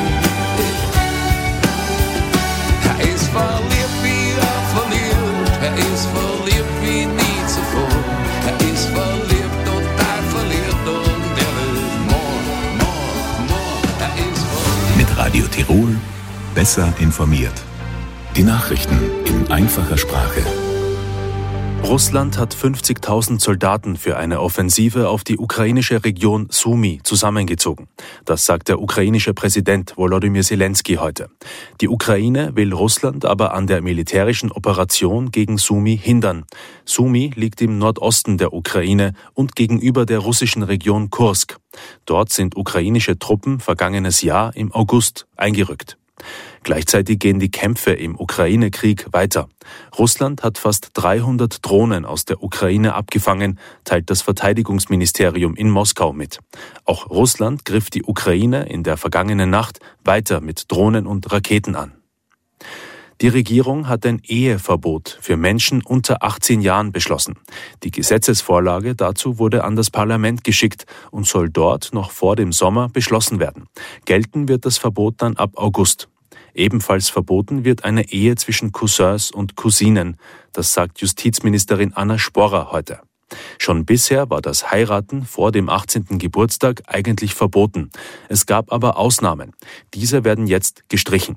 [SPEAKER 12] Er ist verliebt, wie er verliert. Er ist verliebt wie nie zuvor. Er ist verliebt, total verliert und er will more, more, more. Er ist verliebt.
[SPEAKER 20] Mit Radio Tirol besser informiert. Die Nachrichten in einfacher Sprache.
[SPEAKER 13] Russland hat fünfzigtausend Soldaten für eine Offensive auf die ukrainische Region Sumy zusammengezogen. Das sagt der ukrainische Präsident Volodymyr Zelensky heute. Die Ukraine will Russland aber an der militärischen Operation gegen Sumy hindern. Sumy liegt im Nordosten der Ukraine und gegenüber der russischen Region Kursk. Dort sind ukrainische Truppen vergangenes Jahr im August eingerückt. Gleichzeitig gehen die Kämpfe im Ukraine-Krieg weiter. Russland hat fast dreihundert Drohnen aus der Ukraine abgefangen, teilt das Verteidigungsministerium in Moskau mit. Auch Russland griff die Ukraine in der vergangenen Nacht weiter mit Drohnen und Raketen an. Die Regierung hat ein Eheverbot für Menschen unter achtzehn Jahren beschlossen. Die Gesetzesvorlage dazu wurde an das Parlament geschickt und soll dort noch vor dem Sommer beschlossen werden. Gelten wird das Verbot dann ab August. Ebenfalls verboten wird eine Ehe zwischen Cousins und Cousinen. Das sagt Justizministerin Anna Sporrer heute. Schon bisher war das Heiraten vor dem achtzehnten Geburtstag eigentlich verboten. Es gab aber Ausnahmen. Diese werden jetzt gestrichen.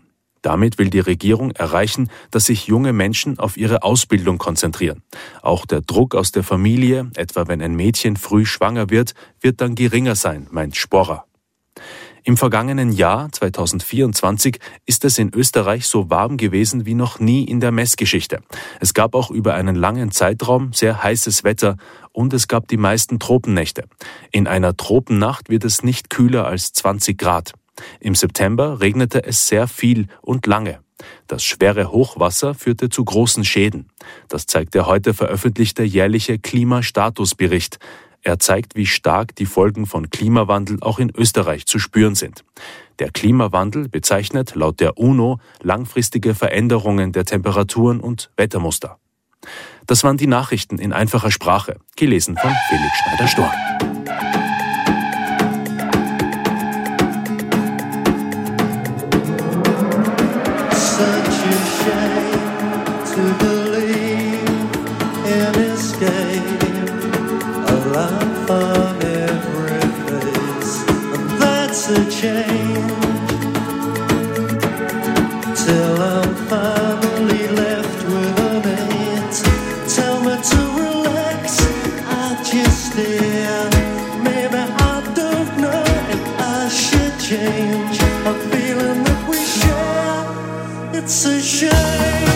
[SPEAKER 13] Damit will die Regierung erreichen, dass sich junge Menschen auf ihre Ausbildung konzentrieren. Auch der Druck aus der Familie, etwa wenn ein Mädchen früh schwanger wird, wird dann geringer sein, meint Sporrer. Im vergangenen Jahr, zweitausendvierundzwanzig, ist es in Österreich so warm gewesen wie noch nie in der Messgeschichte. Es gab auch über einen langen Zeitraum sehr heißes Wetter und es gab die meisten Tropennächte. In einer Tropennacht wird es nicht kühler als zwanzig Grad. Im September regnete es sehr viel und lange. Das schwere Hochwasser führte zu großen Schäden. Das zeigt der heute veröffentlichte jährliche Klimastatusbericht. Er zeigt, wie stark die Folgen von Klimawandel auch in Österreich zu spüren sind. Der Klimawandel bezeichnet laut der UNO langfristige Veränderungen der Temperaturen und Wettermuster. Das waren die Nachrichten in einfacher Sprache, gelesen von Felix Schneider-Storn.
[SPEAKER 14] On every face, and that's a change. Till I'm finally left with a mate. Tell me to relax, I just stare. Maybe I don't know if I should change. A feeling that we share, it's a shame.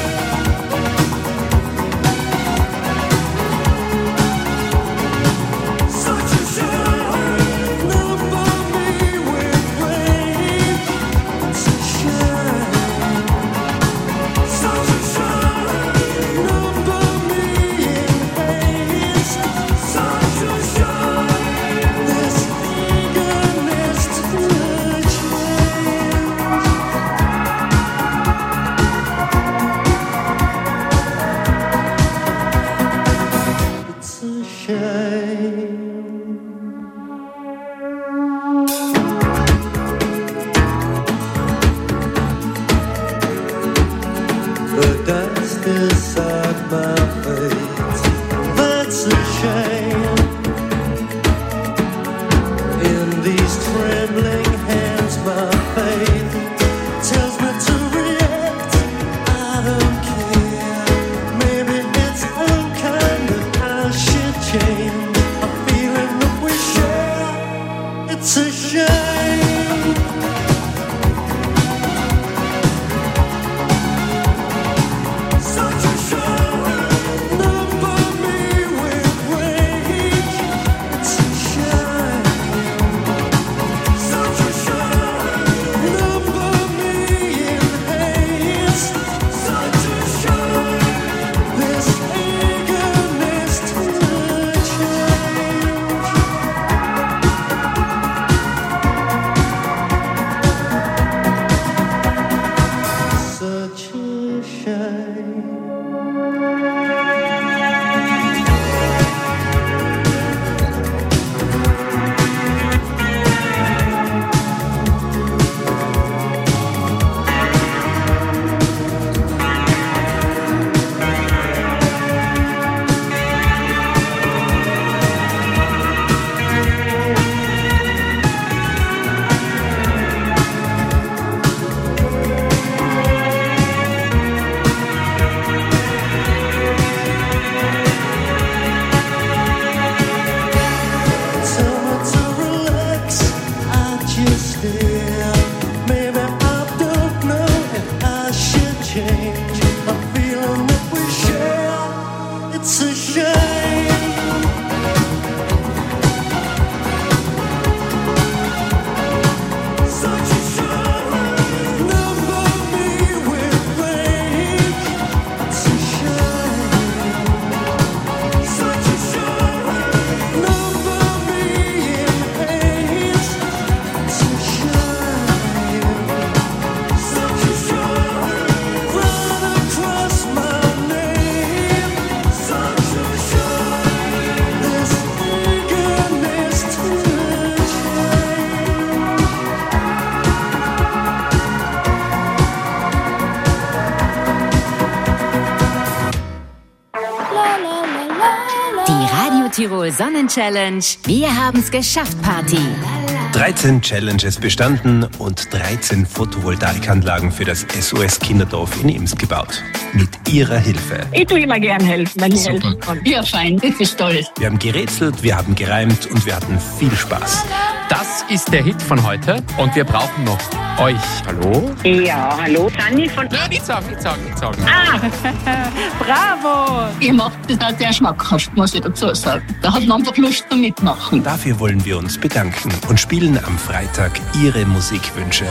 [SPEAKER 2] Tirol Sonnenchallenge. Wir haben's geschafft, Party. dreizehn Challenges bestanden und dreizehn Photovoltaikanlagen für das S O S Kinderdorf in Imst gebaut. Mit Ihrer Hilfe.
[SPEAKER 15] Ich tue immer gern helfen, wenn ich helfen kann. Ja, fein, das ist toll.
[SPEAKER 2] Wir haben gerätselt, wir haben gereimt und wir hatten viel Spaß.
[SPEAKER 16] Das ist der Hit von heute und wir brauchen noch euch. Hallo?
[SPEAKER 15] Ja, hallo. Sanni von...
[SPEAKER 16] Nein, nicht sagen, nicht sagen, nicht sagen.
[SPEAKER 15] Ah, bravo. Ihr macht das auch sehr schmackhaft, muss ich dazu sagen. Da hat man einfach Lust zum Mitmachen.
[SPEAKER 2] Dafür wollen wir uns bedanken und spielen am Freitag Ihre Musikwünsche.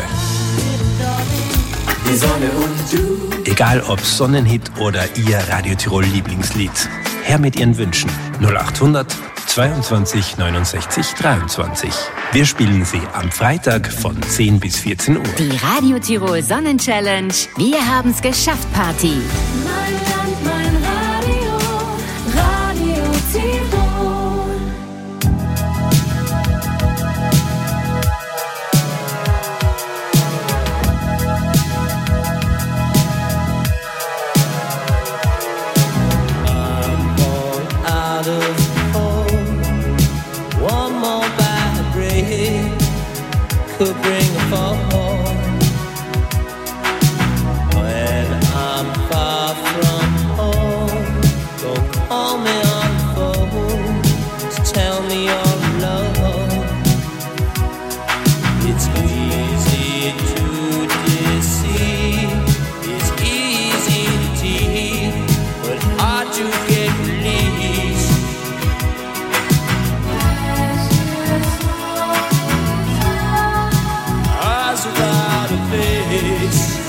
[SPEAKER 14] Die Sonne und du.
[SPEAKER 2] Egal ob Sonnenhit oder Ihr Radio Tirol Lieblingslied. Her mit Ihren Wünschen. null achthundert zweiundzwanzig neunundsechzig dreiundzwanzig. Wir spielen sie am Freitag von zehn bis vierzehn Uhr.
[SPEAKER 17] Die Radio Tirol Sonnenchallenge. Wir haben's geschafft, Party.
[SPEAKER 9] Mein Land, mein Radio, Radio Tirol.
[SPEAKER 14] I'm born out of home. One more bad break could bring a fall. When I'm far from home, don't call me on the phone to tell me you're alone. It's easy to deceive, it's easy to deal, but hard to get released. Eyes without a face,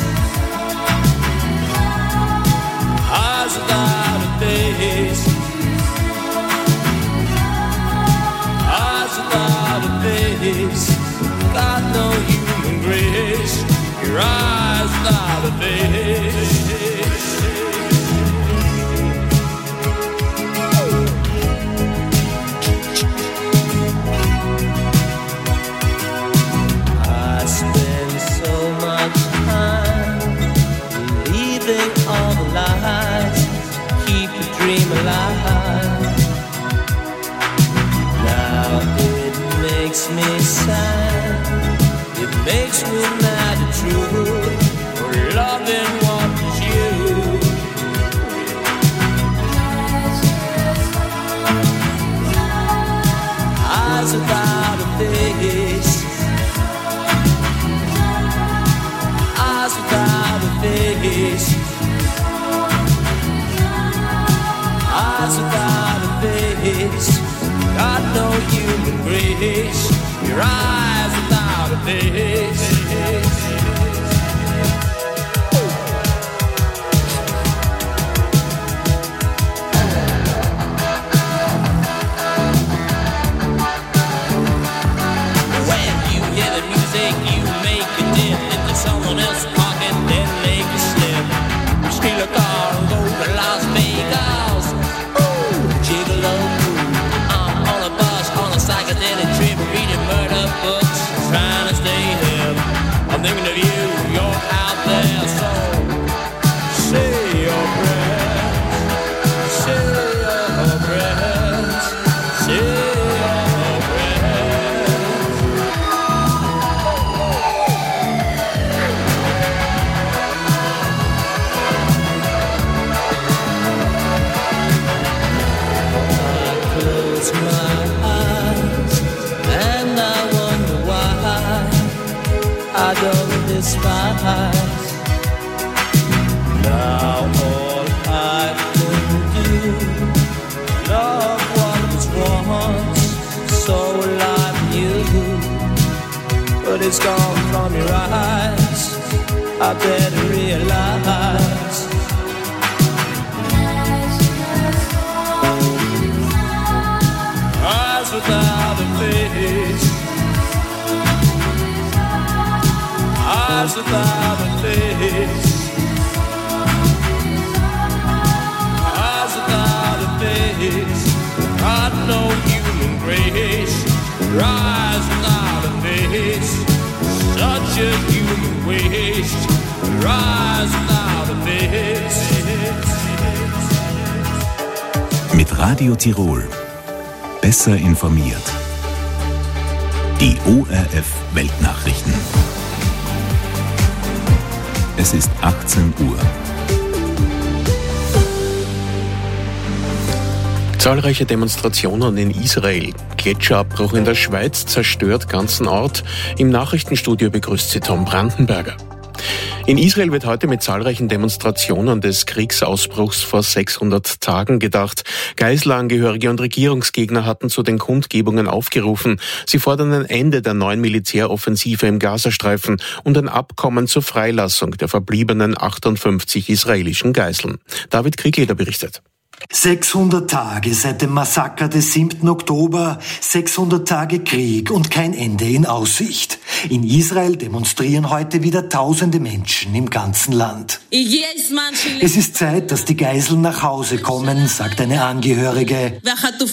[SPEAKER 14] eyes without a face, eyes without a face. Got no human grace. Your eyes without a face. I spend so much time believing all the lies, keep the dream alive. Now it makes me sad, it makes me mad and true, for loving what is you. Eyes without a face, eyes without a face, eyes without a face. Got no human grace. Your eyes without a face. When you hear the music, you make it dim into someone else's pocket, then make it slip. Steal a car and go to Las Vegas. Ooh, gigolo. I'm on a bus on a psychedelic trip, reading murder books, trying to stay hip. I'm thinking of you, you're out there, so say your prayers, say your prayers, say your prayers. I close my eyes and I wonder why I don't despise. Now all I can do, love what was once so alive in you, but it's gone from your eyes. I better realize. Eyes without a face, eyes without a face, eyes without a face. Got no human grace. Your eyes without a face, such a human waste. Your eyes without a face.
[SPEAKER 20] Mit Radio Tirol. Besser informiert. Die O R F Weltnachrichten. Es ist achtzehn Uhr.
[SPEAKER 11] Zahlreiche Demonstrationen in Israel. Gletscherabbruch in der Schweiz zerstört ganzen Ort. Im Nachrichtenstudio begrüßt sie Tom Brandenberger. In Israel wird heute mit zahlreichen Demonstrationen des Kriegsausbruchs vor sechshundert Tagen gedacht. Geiselangehörige und Regierungsgegner hatten zu den Kundgebungen aufgerufen. Sie fordern ein Ende der neuen Militäroffensive im Gazastreifen und ein Abkommen zur Freilassung der verbliebenen achtundfünfzig israelischen Geiseln. David Kriegleder berichtet.
[SPEAKER 18] sechshundert Tage seit dem Massaker des siebten Oktober, sechshundert Tage Krieg und kein Ende in Aussicht. In Israel demonstrieren heute wieder tausende Menschen im ganzen Land. Es ist Zeit, dass die Geiseln nach Hause kommen, sagt eine Angehörige.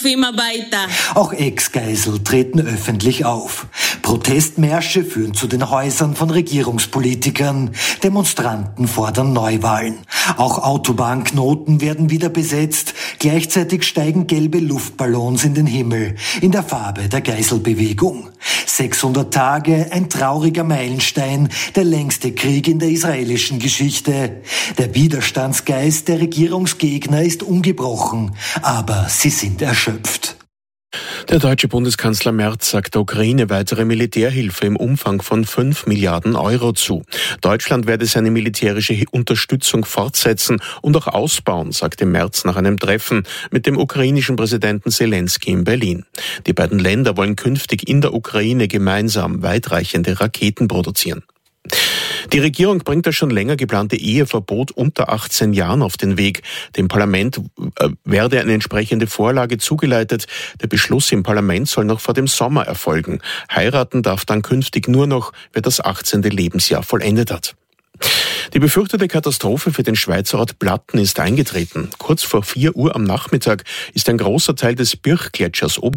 [SPEAKER 18] Auch Ex-Geisel treten öffentlich auf. Protestmärsche führen zu den Häusern von Regierungspolitikern. Demonstranten fordern Neuwahlen. Auch Autobahnknoten werden wieder besetzt. Gleichzeitig steigen gelbe Luftballons in den Himmel, in der Farbe der Geiselbewegung. sechshundert Tage, ein trauriger Meilenstein, der längste Krieg in der israelischen Geschichte. Der Widerstandsgeist der Regierungsgegner ist ungebrochen, aber sie sind erschöpft.
[SPEAKER 11] Der deutsche Bundeskanzler Merz sagt der Ukraine weitere Militärhilfe im Umfang von fünf Milliarden Euro zu. Deutschland werde seine militärische Unterstützung fortsetzen und auch ausbauen, sagte Merz nach einem Treffen mit dem ukrainischen Präsidenten Selensky in Berlin. Die beiden Länder wollen künftig in der Ukraine gemeinsam weitreichende Raketen produzieren. Die Regierung bringt das schon länger geplante Eheverbot unter achtzehn Jahren auf den Weg. Dem Parlament werde eine entsprechende Vorlage zugeleitet. Der Beschluss im Parlament soll noch vor dem Sommer erfolgen. Heiraten darf dann künftig nur noch, wer das achtzehnte Lebensjahr vollendet hat. Die befürchtete Katastrophe für den Schweizer Ort Platten ist eingetreten. Kurz vor vier Uhr am Nachmittag ist ein großer Teil des Birchgletschers oben